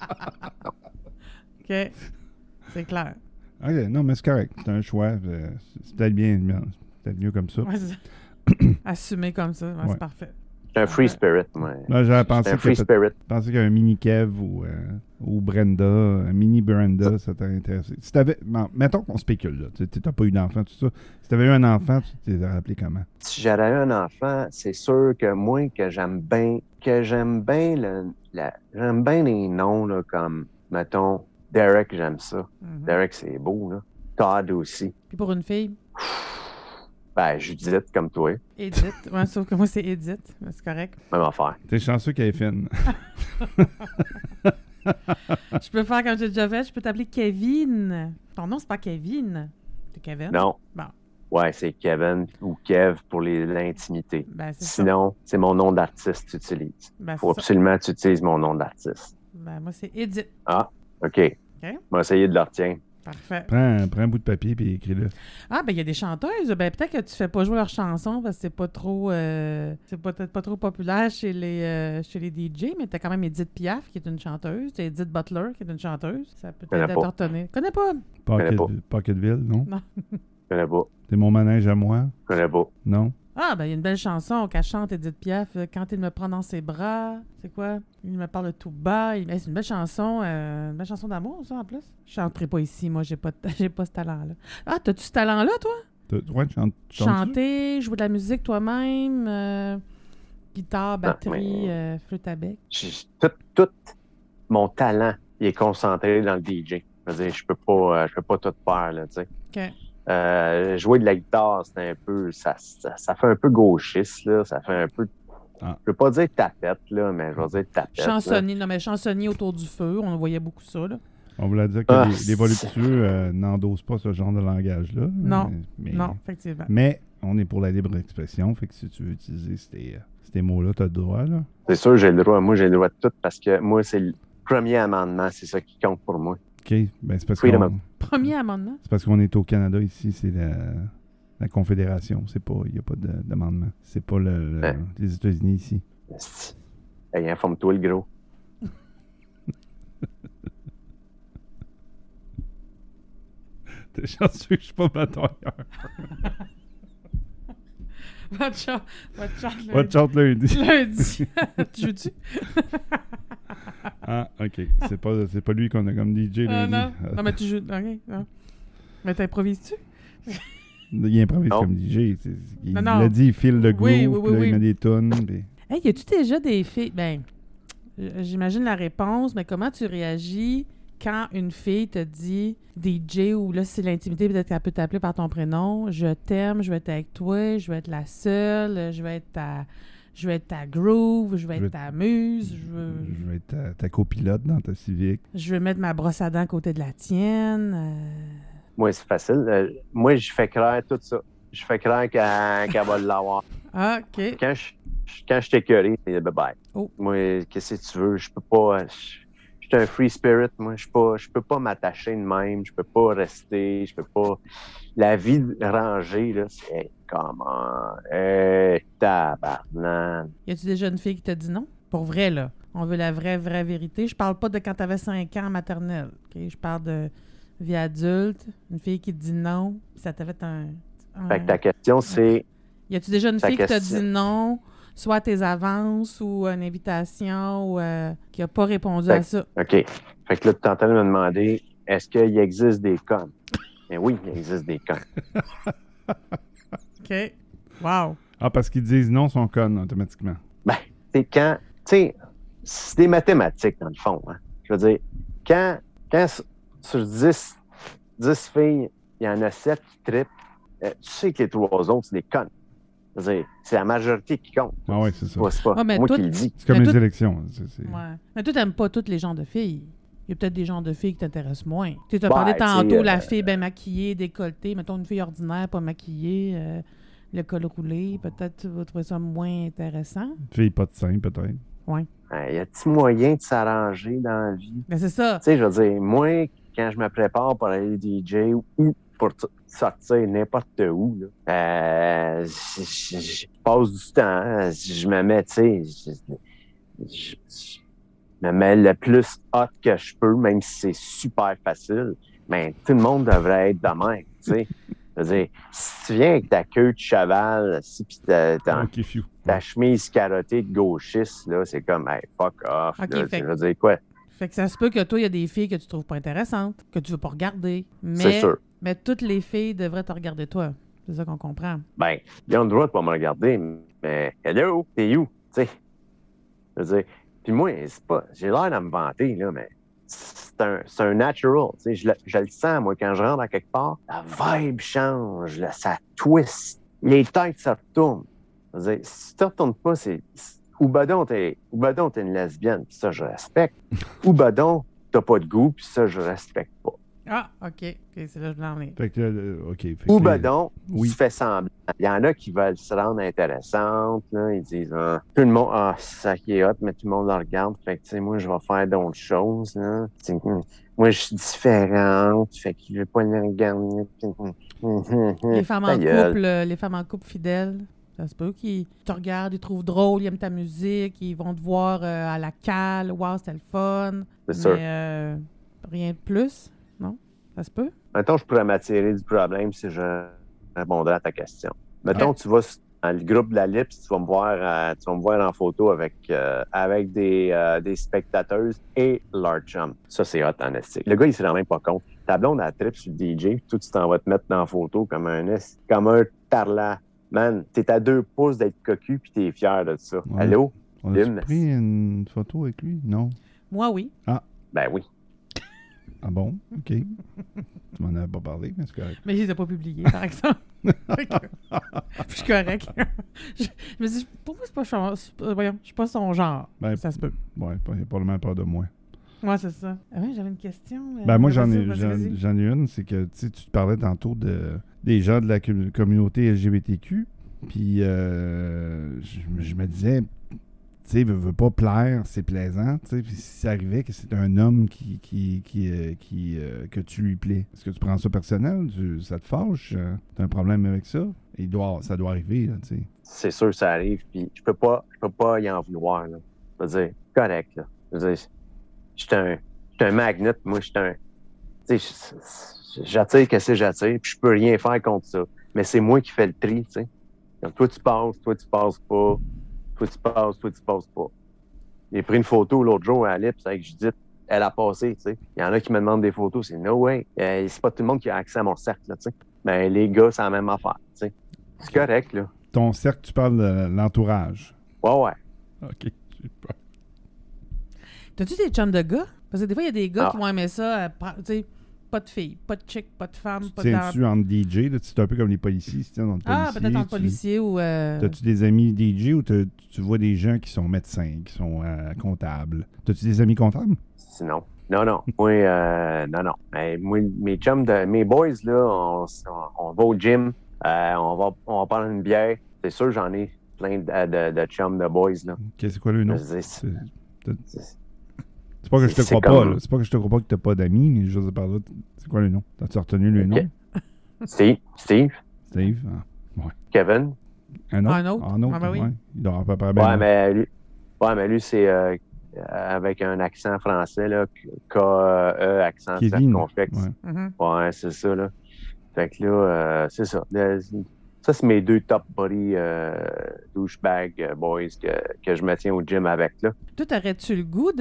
OK. C'est clair. OK, non, mais c'est correct. C'est un choix. C'est peut-être peut-être mieux comme ça. Ouais, c'est ça. Assumer comme ça, ouais. C'est parfait. C'est un free spirit, moi. Là, j'avais pensé un free spirit. Pensé qu'un mini Kev ou Brenda, un mini Brenda, ça t'aurait intéressé. Si t'avais, mettons qu'on spécule, là. Tu n'as pas eu d'enfant, tout ça. Si tu avais eu un enfant, tu t'es rappelé comment? Si j'avais eu un enfant, c'est sûr que moi, j'aime bien les noms, là, comme, mettons, Derek, j'aime ça. Mm-hmm. Derek, c'est beau, là. Todd aussi. Puis pour une fille? Ben, Judith, comme toi. Edith. Ouais, sauf que moi, c'est Edith. C'est correct. Même affaire. T'es chanceux qu'elle est fine. Je peux faire comme j'ai déjà fait. Je peux t'appeler Kevin. Ton nom, c'est pas Kevin. C'est Kevin? Non. Bon. Ouais, c'est Kevin ou Kev pour l'intimité. Ben, sinon, c'est mon nom d'artiste que tu utilises. Ben, faut absolument que tu utilises mon nom d'artiste. Ben, moi, c'est Edith. Ah, OK. On va essayer de le retenir. Parfait. Prends un bout de papier et écris-le. Ah, ben il y a des chanteuses. Ben peut-être que tu fais pas jouer leurs chansons parce que c'est pas trop c'est peut-être pas trop populaire chez les DJ, mais t'as quand même Edith Piaf qui est une chanteuse, t'as Edith Butler qui est une chanteuse. Ça peut être d'ordonner. Connais pas? Pocketville, non? Non. Connais pas. T'es mon manège à moi? Connais pas. Non? Ah, ben il y a une belle chanson qu'elle chante, Edith Piaf, Quand il me prend dans ses bras. C'est quoi? Il me parle tout bas. C'est une belle chanson d'amour, ça, en plus. Je chanterai pas ici, moi, j'ai pas ce talent-là. Ah, t'as-tu ce talent-là, toi? Ouais, Chanter, jouer de la musique toi-même, guitare, batterie, flûte à bec. Tout mon talent il est concentré dans le DJ. Je veux dire, je peux pas tout faire, là, tu sais. OK. Jouer de la guitare, c'est un peu... Ça fait un peu gauchiste, là. Ça fait un peu... Ah. Je peux pas dire tapette, là, mais je vais dire tapette. Chansonnier, non, mais chansonnier autour du feu, on voyait beaucoup ça, là. On voulait dire que les voluptueux n'endossent pas ce genre de langage-là. Non, non, effectivement. Mais on est pour la libre expression, fait que si tu veux utiliser ces mots-là, tu as le droit, là. C'est sûr, j'ai le droit. Moi, j'ai le droit de tout parce que moi, c'est le premier amendement. C'est ça qui compte pour moi. OK. Ben, c'est parce Premier amendement? C'est parce qu'on est au Canada ici, c'est la Confédération. Il n'y a pas d'amendement. C'est pas les États-Unis ici. Hey, informe-toi, le gros. T'es chanceux que je suis pas batailleur. Va te chante lundi. Lundi. Tu joues-tu? Ah, OK. C'est pas lui qu'on a comme DJ lundi. Non, mais tu joues... OK. Non. Mais t'improvises-tu? Il improvise comme DJ. Il l'a dit, il file le groove, puis il met des tunes. Puis... Hey, y a-tu déjà des filles... Ben, j'imagine la réponse, mais comment tu réagis quand une fille te dit DJ ou là, c'est l'intimité, peut-être qu'elle peut t'appeler par ton prénom, je t'aime, je vais être avec toi, je vais être la seule, je vais être ta groove, je vais être ta muse, je vais être ta copilote dans ta Civic. Je vais mettre ma brosse à dents à côté de la tienne. Moi, c'est facile. Moi, je fais croire tout ça. Je fais croire qu'elle va l'avoir. Ah, OK. Quand je t'écœuré, c'est bye-bye. Oh. Moi, qu'est-ce que tu veux? Je peux pas... Je suis un free spirit, moi. Je peux pas m'attacher de même. Je peux pas rester. Je peux pas... La vie rangée, là, c'est... Comment? Tabarnak. Y a-tu déjà une fille qui t'a dit non? Pour vrai, là. On veut la vraie vérité. Je parle pas de quand t'avais 5 ans en maternelle. Okay? Je parle de vie adulte. Une fille qui te dit non. Ça t'a fait un... Fait que ta question, c'est... Y a-tu déjà une fille qui t'a dit non, soit à tes avances ou une invitation, ou qui a pas répondu à ça? OK. Fait que là, tu es en train de me demander, est-ce qu'il existe des connes? Ben oui, il existe des connes. OK. Wow. Ah, parce qu'ils disent non, sont connes automatiquement. Ben, c'est quand... Tu sais, c'est des mathématiques, dans le fond. Hein. Je veux dire, quand sur 10 filles, il y en a 7 qui trippent, tu sais que les 3 autres, c'est des connes. Je veux dire, c'est la majorité qui compte. Ah oui, c'est ça. C'est pas moi qui le dis. C'est comme les élections. Ouais. Mais toi, t'aimes pas tous les genres de filles. Il y a peut-être des genres de filles qui t'intéressent moins. Tu as parlé tantôt, la fille bien maquillée, décolletée. Mettons une fille ordinaire, pas maquillée, le col roulé. Peut-être tu vas trouver ça moins intéressant. Une fille pas de sein, peut-être. Oui. Y a-t-il moyen de s'arranger dans la vie? Ben, c'est ça. Tu sais, je veux dire, moi, quand je me prépare pour aller DJ ou pour sortir n'importe où, là, je passe du temps, je me mets, tu sais, je me mets le plus hot que je peux, même si c'est super facile. Mais tout le monde devrait être de même, tu sais. Je veux dire, si tu viens avec ta queue de cheval, puis ta chemise carottée de gauchiste, là, c'est comme, hey, fuck off. Okay, là, je veux dire, quoi? Fait que ça se peut que toi, il y a des filles que tu trouves pas intéressantes, que tu veux pas regarder. C'est sûr. Mais toutes les filles devraient te regarder toi. C'est ça qu'on comprend. Ben, ils ont le droit de pas me regarder, mais hello, t'es où? Tu sais. Je veux dire, puis moi, c'est pas... J'ai l'air de me vanter, là, mais c'est un natural. Tu sais, je le sens, moi, quand je rentre à quelque part, la vibe change, là, ça twist. Les têtes, ça retourne. Je veux dire, si tu ne retournes pas, c'est... Ou badon, t'es une lesbienne, puis ça, je respecte. Ou badon, t'as pas de goût, puis ça, je respecte pas. Ah, OK. C'est là que je l'en ai. Fait que, OK. Ou badon, tu fais semblant. Il y en a qui veulent se rendre intéressantes, là. Ils disent, tout le monde, ça qui est hot, mais tout le monde le regarde. Fait que, tu sais, moi, je vais faire d'autres choses, là. Moi, je suis différente. Fait que je vais pas le regarder. Les femmes en couple fidèles. Ça se peut qu'ils te regardent, ils trouvent drôle, ils aiment ta musique, ils vont te voir à la cale. Wow, c'était le fun. C'est sûr. Rien de plus, non? Ça se peut? Mettons, je pourrais m'attirer du problème si je répondrais à ta question. Mettons, tu vas dans le groupe de la Lips, tu vas me voir en photo avec des spectateurs et leur chum. Ça, c'est hot en esti. Le gars, il s'est quand même pas compte. Ta blonde, elle tripe sur le DJ, puis toi, tu t'en vas te mettre dans la photo comme un tarlat. Man, t'es à 2 pouces d'être cocu, puis t'es fier de ça. Ouais. Allô? On a pris une photo avec lui? Non. Moi, oui. Ben oui. Ah bon? OK. Tu m'en avais pas parlé, mais c'est correct. Mais je les ai pas publiés, par exemple. Je suis correct. Je me dis, pour moi, c'est pas voyons, je suis pas son genre. Ben, ça se peut. Ouais, probablement pas de moi. Ouais, c'est ça. Ah ouais, j'avais une question. Ben moi, j'en vas-y. ai une, c'est que tu te parlais tantôt des gens de la communauté LGBTQ, puis je me disais, tu sais, veut pas plaire, c'est plaisant, tu sais, puis si ça arrivait que c'est un homme que tu lui plais, est-ce que tu prends ça personnel? Ça te fâche? T'as un problème avec ça? Ça doit arriver, là, tu sais. C'est sûr que ça arrive, puis je peux pas y en vouloir, là. Je veux dire, correct, là. Je veux dire, je suis un magnet, moi, je suis un... Tu sais, j'attire que c'est j'attire, puis je peux rien faire contre ça. Mais c'est moi qui fais le tri, tu sais. Donc, toi, tu passes pas. Toi, tu passes pas. J'ai pris une photo l'autre jour à Lips avec Judith. Elle a passé, tu sais. Il y en a qui me demandent des photos. C'est no way. C'est pas tout le monde qui a accès à mon cercle, là, tu sais. Mais les gars, c'est la même affaire, tu sais. C'est correct, là. Ton cercle, tu parles de l'entourage. Ouais. OK. J'ai pas. T'as-tu des chums de gars? Parce que des fois, il y a des gars qui vont aimer ça, tu sais, pas de filles, pas de chicks, pas de femmes, pas de... Tiens-tu entre DJ? Là, c'est un peu comme les policiers. Si entre policiers, peut-être entre policiers ou... T'as-tu des amis DJ ou tu vois des gens qui sont médecins, qui sont comptables? T'as-tu des amis comptables? Sinon. Non. Moi, non. Mais moi, mes boys, là, on va au gym, on va prendre une bière. C'est sûr, j'en ai plein de chums de boys, là. OK, c'est quoi le nom? C'est pas que je te crois comme... pas, là. C'est pas que je te crois pas que t'as pas d'amis, mais je sais pas là. C'est quoi le nom? T'as-tu retenu le nom? Steve. Steve? Ouais. Kevin. Un autre? Un autre? Oui. Ouais. Il doit à peu près bien. Mais lui, c'est avec un accent français, là. K-E, accent circonflexe. Ouais. Ouais, c'est ça, là. Fait que là, c'est ça. Ça, c'est mes 2 top buddy douchebag boys que je me tiens au gym avec, là. Toi, t'aurais-tu le goût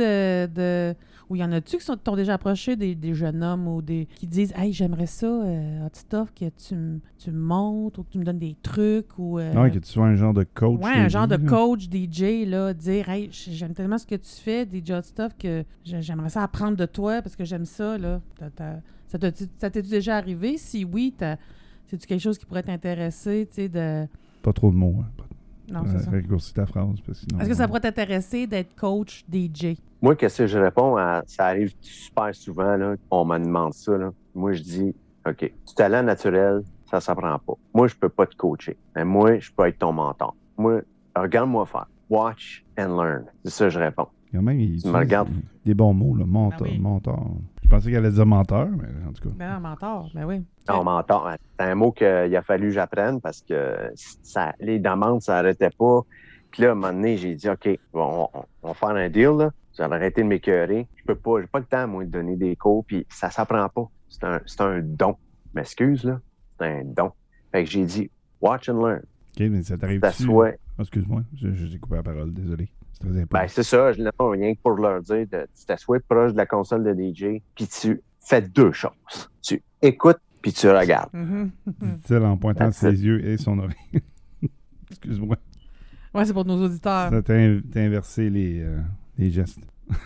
ou y en a-tu qui t'ont déjà approché des jeunes hommes ou qui disent « Hey, j'aimerais ça, hot stuff, que tu me montres ou que tu me donnes des trucs ou... que tu sois un genre de coach. Ouais, un genre de coach DJ, là, dire « Hey, j'aime tellement ce que tu fais, DJ hot stuff, que j'aimerais ça apprendre de toi parce que j'aime ça, là. » Ça t'est déjà arrivé? Si oui, c'est-tu quelque chose qui pourrait t'intéresser, tu sais, de... Pas trop de mots, hein. Non, c'est ça. Raccourcis ta phrase. Est-ce que ça pourrait t'intéresser d'être coach DJ? Moi, qu'est-ce que je réponds à... Ça arrive super souvent, là. On me demande ça, là. Moi, je dis, OK, du talent naturel, ça s'apprend pas. Moi, je peux pas te coacher. Mais moi, je peux être ton mentor. Moi, regarde-moi faire. Watch and learn. C'est ça que je réponds. Quand même, il me regardes. Des bons mots, là. Mentor. Je pensais qu'elle allait dire menteur, mais en tout cas. Ben non, mentor, ben oui. Non, mentor, c'est un mot qu'il a fallu que j'apprenne parce que les demandes, ça n'arrêtait pas. Puis là, à un moment donné, j'ai dit, OK, on va faire un deal, là. J'avais arrêté de m'écœurer. J'ai pas le temps, moi, de donner des cours, puis ça s'apprend pas. C'est un don. M'excuse, là. C'est un don. Fait que j'ai dit, watch and learn. OK, mais ça t'arrive-tu? Excuse-moi, j'ai coupé la parole, désolé. C'est très important. Ben, c'est ça. Non, rien que pour leur dire, tu t'assois proche de la console de DJ, puis tu fais 2 choses. Tu écoutes, puis tu regardes. Dit-il en pointant ses yeux et son oreille. Excuse-moi. Ouais, c'est pour nos auditeurs. Ça t'a inversé les gestes.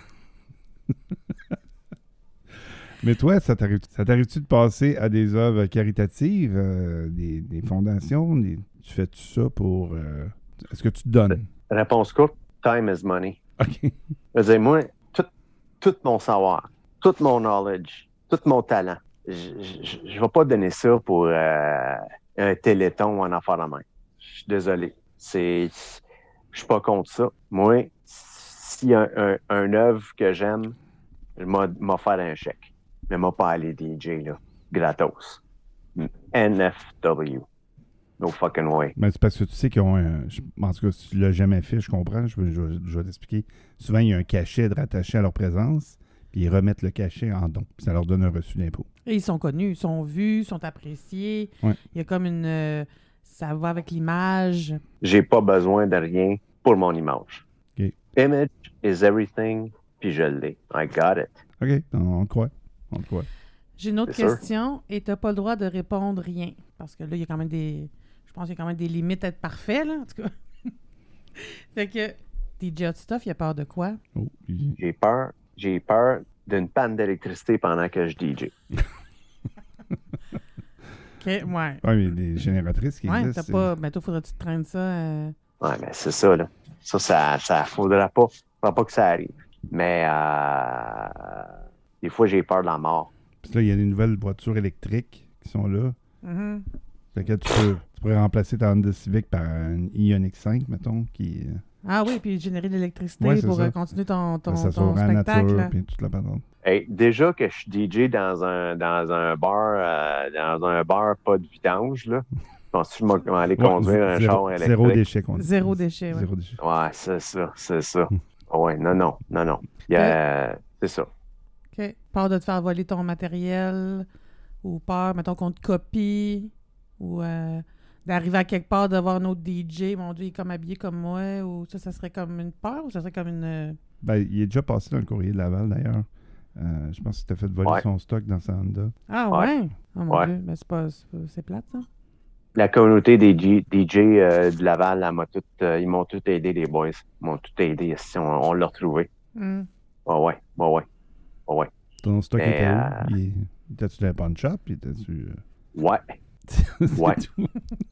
Mais toi, ça t'arrive-tu de passer à des œuvres caritatives, des fondations? Tu fais-tu ça pour... Est-ce que tu te donnes? Réponse courte, time is money. OK. Je veux dire, moi, tout mon savoir, tout mon knowledge, tout mon talent, je vais pas donner ça pour un téléthon ou un affaire de main. Je suis désolé. Je suis pas contre ça. Moi, s'il y a un œuvre que j'aime, je m'a faire un chèque. Mais m'a pas aller DJ, là. Gratos. NFW. No fucking way. Mais c'est parce que tu sais qu'ils ont en tout cas, si tu l'as jamais fait, je comprends, je vais t'expliquer. Souvent, il y a un cachet de rattaché à leur présence, puis ils remettent le cachet en don. Puis ça leur donne un reçu d'impôt. Et ils sont connus, ils sont vus, ils sont appréciés. Ouais. Il y a comme une Ça va avec l'image. J'ai pas besoin de rien pour mon image. OK. Image is everything, puis je l'ai. I got it. OK, on te croit. On te croit. J'ai une autre C'est sûr. question et tu n'as pas le droit de répondre rien. Parce que là, il y a quand même des... Je pense qu'il y a quand même des limites à être parfait, là, en tout cas. Fait que DJ Hot Stuff, il a peur de quoi? Oh, puis- J'ai peur d'une panne d'électricité pendant que je DJ. OK, ouais. Ouais, mais des génératrices qui Ouais, existent. t'as pas... Ben, toi, faudrait que tu te traînes ça. Ouais, mais c'est ça, là. Ça faudra pas. Faudra pas que ça arrive. Mais des fois, j'ai peur de la mort. Puis là, il y a des nouvelles voitures électriques qui sont là. Mhm. Fait que tu pourrais remplacer ta Honda Civic par un Ioniq 5, mettons, qui... Ah oui, puis générer de l'électricité Ouais, c'est pour ça. continuer ton ça sauve la spectacle. nature, là. puis toute la patente. Hey, déjà que je suis DJ dans un bar pas de vidange, là. Je pense que je vais aller conduire un char électrique. Zéro déchet, qu'on dit. Zéro déchet, ouais. Zéro déchet. Ouais, c'est ça. Ouais, non. C'est ça. OK. Peur de te faire voler ton matériel ou peur, mettons, qu'on te copie ou d'arriver à quelque part de voir un autre DJ, mon Dieu, il est comme habillé comme moi ou ça serait comme une peur ou ça serait comme une... Ben, il est déjà passé dans le courrier de Laval, d'ailleurs. Je pense que tu as fait voler Ouais. son stock dans sa Honda. Ah Ouais. ouais? Oh mon Ouais. Dieu, ben c'est plate, ça. La communauté des DJ de Laval, ils m'ont tout aidé, les boys. Ils m'ont tout aidé. On l'a retrouvé. Hmm. Ouais. Ton stock Mais, était où? Il était-tu dans un pawn shop? Il était-tu... Ouais. C'est Ouais. tout.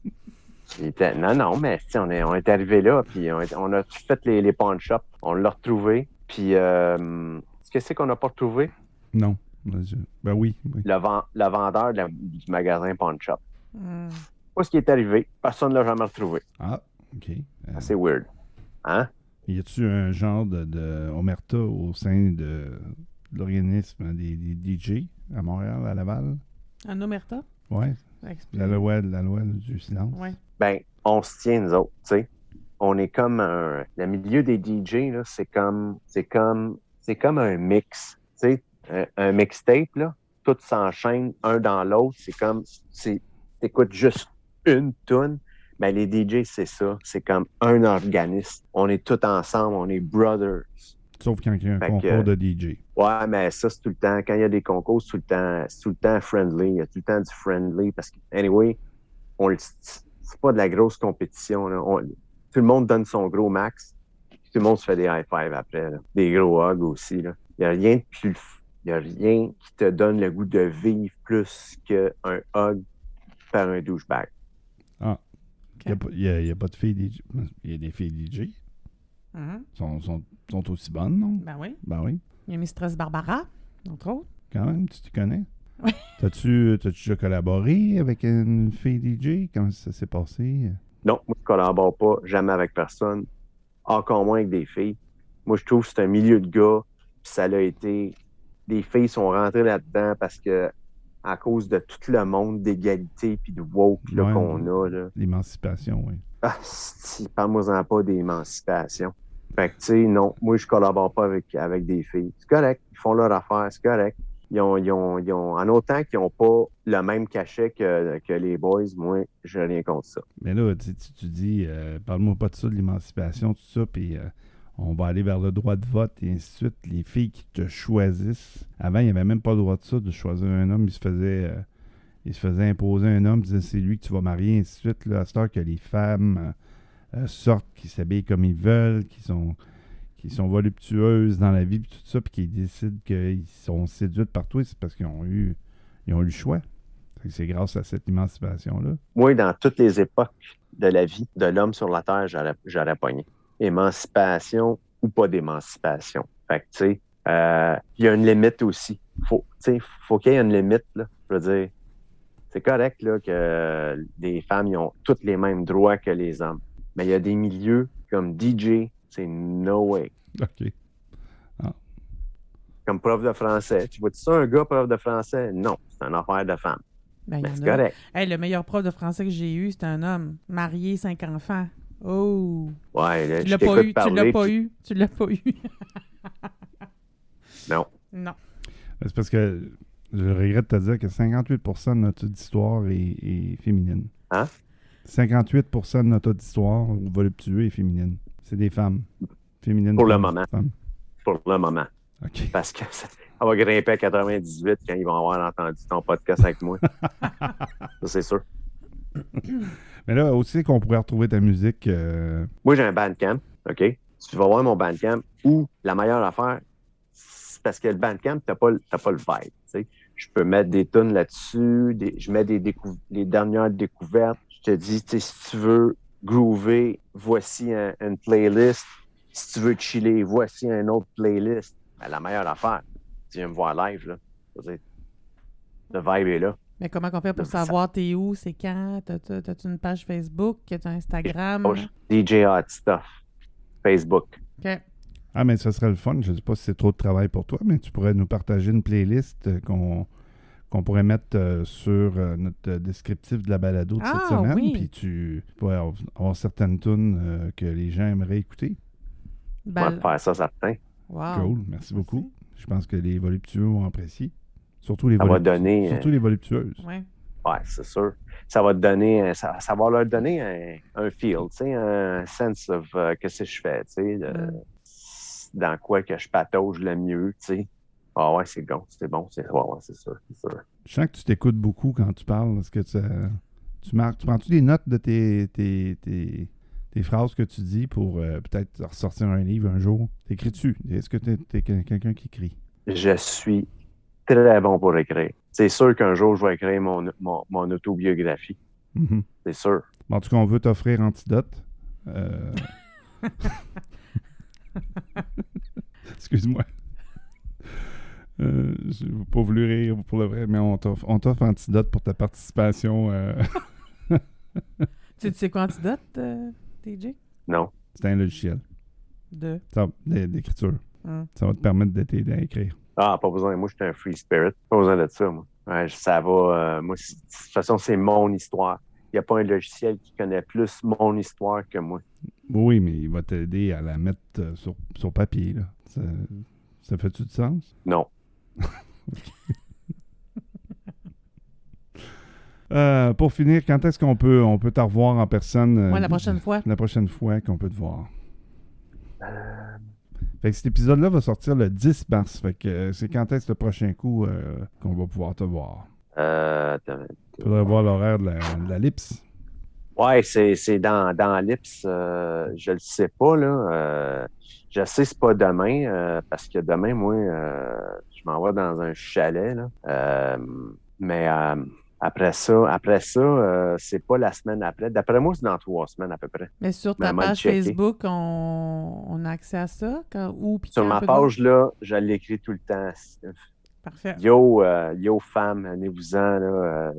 Non, mais on est arrivé là, puis on a fait les pawn shops. On l'a retrouvé. Puis, qu'est-ce que c'est qu'on n'a pas retrouvé? Non. Ben oui. Le vendeur du magasin pawn shop. Hmm. Pas ce qui est arrivé. Personne ne l'a jamais retrouvé. Ah, OK. C'est weird. Hein? Y a-tu un genre de omerta au sein de l'organisme des DJ à Montréal, à Laval? Un omerta? Ouais. Explique. La loi du silence. Ouais. Ben, on se tient, nous autres, tu sais. On est comme le milieu des DJ, là, c'est comme un mix, tu sais, un mixtape, là. Tout s'enchaîne un dans l'autre. T'écoutes juste une toune. Ben, les DJ, c'est ça. C'est comme un organisme. On est tous ensemble, on est brothers. Sauf quand il y a un Fait concours que- de DJ. Ouais, mais ça, c'est tout le temps. Quand il y a des concours, c'est tout le temps friendly. Il y a tout le temps du friendly parce que, anyway, c'est pas de la grosse compétition. Là. Tout le monde donne son gros max. Puis tout le monde se fait des high-five après. Là. Des gros hugs aussi. Là. Il n'y a rien de plus. Il n'y a rien qui te donne le goût de vivre plus qu'un hug par un douchebag. Il n'y a pas de filles DJ. Il y a des filles DJ. Mhm. Sont aussi bonnes, non? Ben oui. Ben oui. Il y a Mistress Barbara, entre autres. Quand même, tu te connais. Oui. T'as-tu déjà collaboré avec une fille DJ? Comment ça s'est passé? Non, moi, je ne collabore pas jamais avec personne, encore moins avec des filles. Moi, je trouve que c'est un milieu de gars, puis ça l'a été. Des filles sont rentrées là-dedans parce que, à cause de tout le monde d'égalité puis de woke là, Ouais. qu'on a, là. L'émancipation, oui. Ah, parle-moi-en pas d'émancipation. Fait que, tu sais, non, moi, je collabore pas avec des filles. C'est correct, ils font leur affaire, c'est correct. Ils ont, en autant qu'ils n'ont pas le même cachet que les boys, moi, je n'ai rien contre ça. Mais là, tu dis, parle-moi pas de ça, de l'émancipation, tout ça, puis on va aller vers le droit de vote et ainsi de suite. Les filles qui te choisissent. Avant, il n'y avait même pas le droit de ça, de choisir un homme. Il se faisait imposer un homme, disait c'est lui que tu vas marier, et ainsi de suite. Là, à cette heure que les femmes sortent, qui s'habillent comme ils veulent, qui sont voluptueuses dans la vie, puis tout ça, puis qui décident qu'ils sont séduites par toi, c'est parce qu'ils ont eu le choix. Fait que c'est grâce à cette émancipation-là. Moi, dans toutes les époques de la vie de l'homme sur la Terre, j'aurais pogné. Émancipation ou pas d'émancipation. Fait que, tu sais, il y a une limite aussi. Faut qu'il y ait une limite, là. Je veux dire, c'est correct, là, que les femmes, ils ont tous les mêmes droits que les hommes. Mais il y a des milieux comme DJ, c'est no way. OK. Comme prof de français. Tu vois-tu ça, un gars prof de français? Non, c'est une affaire de femme. Ben, il Mais y c'est en a. correct. Hey, le meilleur prof de français que j'ai eu, c'était un homme. Marié, 5 enfants. Oh! Ouais, là, Tu je l'as pas t'écoute eu, tu parler, l'as pas puis- eu. Tu l'as pas eu. Non. Non. C'est parce que je regrette de te dire que 58% de notre auditoire est féminine. Hein? 58% de notre auditoire voluptueux est féminine. C'est des femmes. Féminines. Pour le moment. Femmes. Pour le moment. OK. Parce que ça va grimper à 98 quand ils vont avoir entendu ton podcast avec moi. Ça, c'est sûr. Mais là, aussi qu'on pourrait retrouver ta musique. Moi, j'ai un Bandcamp, OK? Tu vas voir mon Bandcamp où la meilleure affaire, c'est parce que le Bandcamp, t'as pas le vibe, tu sais. Je peux mettre des tunes là-dessus, je mets les dernières découvertes. Je te dis, si tu veux groover, voici une playlist. Si tu veux chiller, voici une autre playlist. Ben, la meilleure affaire, tu viens me voir live, là. Le vibe est là. Mais comment on fait pour savoir t'es où, c'est quand? T'as-tu une page Facebook? T'as Instagram? DJ Hot Stuff. Facebook. OK. Ah, mais ça serait le fun. Je ne sais pas si c'est trop de travail pour toi, mais tu pourrais nous partager une playlist qu'on pourrait mettre sur notre descriptif de la balado de cette semaine. Oui. Puis tu pourrais avoir certaines tunes que les gens aimeraient écouter. On va faire ça, certain. Wow. Cool. Merci beaucoup. Je pense que les voluptueux vont apprécier. Surtout les voluptueuses. Oui. Ouais, c'est sûr. Ça va te donner, ça va leur donner un feel, tu sais, un sense of qu'est-ce que je fais, tu sais, dans quoi que je patauge le mieux, tu sais. Ah ouais, c'est bon, c'est sûr. Je sens que tu t'écoutes beaucoup quand tu parles. Est-ce que tu prends-tu des notes de tes phrases que tu dis pour peut-être ressortir un livre un jour? T'écris-tu? Est-ce que t'es quelqu'un qui écrit? Je suis très bon pour écrire. C'est sûr qu'un jour, je vais écrire mon autobiographie. Mm-hmm. C'est sûr. Bon, en tout cas, on veut t'offrir Antidote. Excuse-moi. Je n'ai pas voulu rire pour le vrai, mais on t'offre Antidote pour ta participation. Tu sais quoi Antidote, TJ? Non. C'est un logiciel d'écriture. Ça va te permettre de t'aider à écrire. Ah, pas besoin. Moi, je suis un free spirit. Pas besoin de ça, moi. Ouais, ça va. Moi, de toute façon, c'est mon histoire. Il n'y a pas un logiciel qui connaît plus mon histoire que moi. Oui, mais il va t'aider à la mettre sur papier. Là. Ça fait-tu du sens? Non. Pour finir, quand est-ce qu'on peut te revoir en personne? La prochaine fois. La prochaine fois qu'on peut te voir. Fait que cet épisode-là va sortir le 10 mars. Fait que c'est quand est-ce le prochain coup qu'on va pouvoir te voir? Il faudrait voir l'horaire de la Lips. Ouais, c'est dans Lips. Je le sais pas, là. Je sais c'est pas demain, parce que demain, moi, je m'en vais dans un chalet, là. Mais après ça, c'est pas la semaine après. D'après moi, c'est dans 3 semaines à peu près. Mais sur ta page Facebook, on a accès à ça? Sur ma page, là, je l'écris tout le temps. Parfait. Yo, femme, allez-vous-en, là.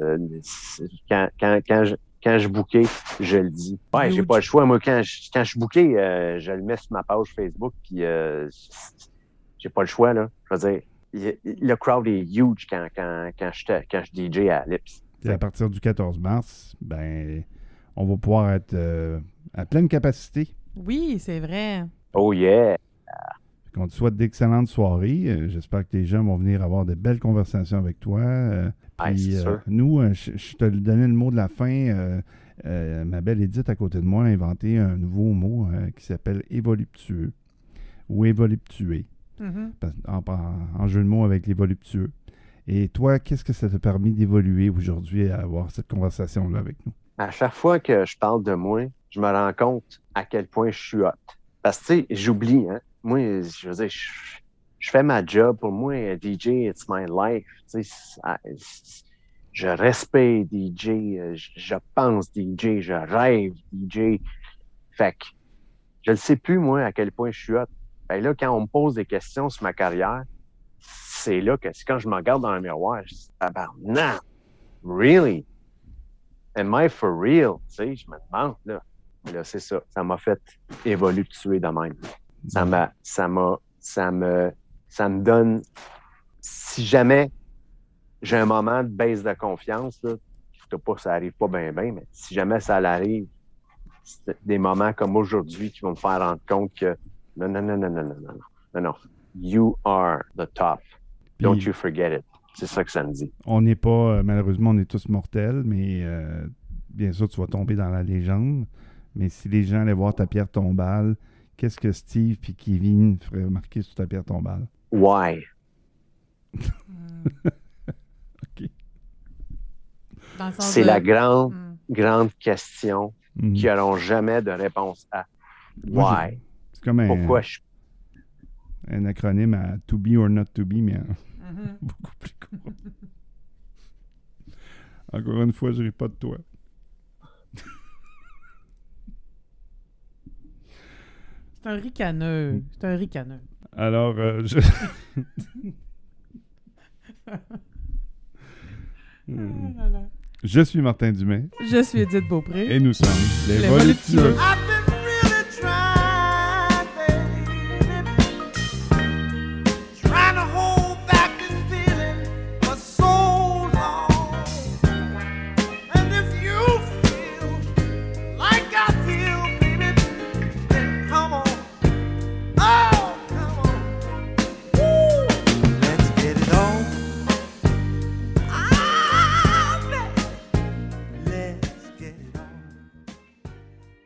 Quand je bookais, je le dis. Ouais, j'ai pas le choix. Moi, quand je bookais, je le mets sur ma page Facebook, puis j'ai pas le choix, là. Je veux dire, le crowd est huge quand je DJ à Lips. Et à partir du 14 mars, ben, on va pouvoir être à pleine capacité. Oui, c'est vrai. Oh yeah! On te souhaite d'excellentes soirées. J'espère que les gens vont venir avoir de belles conversations avec toi. Puis, nous, je te donnais le mot de la fin. Ma belle Édith, à côté de moi, a inventé un nouveau mot qui s'appelle évoluptueux ou évoluptué. Mm-hmm. En jeu de mots avec les voluptueux. Et toi, qu'est-ce que ça t'a permis d'évoluer aujourd'hui à avoir cette conversation-là avec nous? À chaque fois que je parle de moi, je me rends compte à quel point je suis hot. Parce que, tu sais, j'oublie, hein. Moi, je veux dire, je fais ma job. Pour moi, DJ, it's my life. Tu sais, je respecte DJ, je pense DJ, je rêve DJ. Fait que je ne sais plus, moi, à quel point je suis hot. Ben là, quand on me pose des questions sur ma carrière, c'est là que c'est quand je me regarde dans le miroir, je dis, tabarnak, really? Am I for real? Tu sais, je me demande, là. Là, c'est ça. Ça m'a fait évoluer de même. Ça me donne, si jamais j'ai un moment de baisse de confiance, là, ça arrive pas bien, mais si jamais ça l'arrive, c'est des moments comme aujourd'hui qui vont me faire rendre compte que non. You are the top. Don't you forget it. C'est ça que ça me dit. On n'est pas, malheureusement, on est tous mortels, mais bien sûr, tu vas tomber dans la légende, mais si les gens allaient voir ta pierre tombale, qu'est-ce que Steve et Kevin feraient remarquer sur ta pierre tombale? Why? OK. Dans le sens C'est de- la grande question Mhm. qui n'auront jamais de réponse à. Moi, Why? C'est comme Pourquoi je un acronyme à to be or not to be, mais Mhm. beaucoup plus court. Encore une fois, je ris pas de toi. C'est un ricaneux. C'est un ricaneux. Alors, je suis Martin Dumais Je suis Edith Beaupré. et nous sommes les Les Voluptueux. Voluptueux.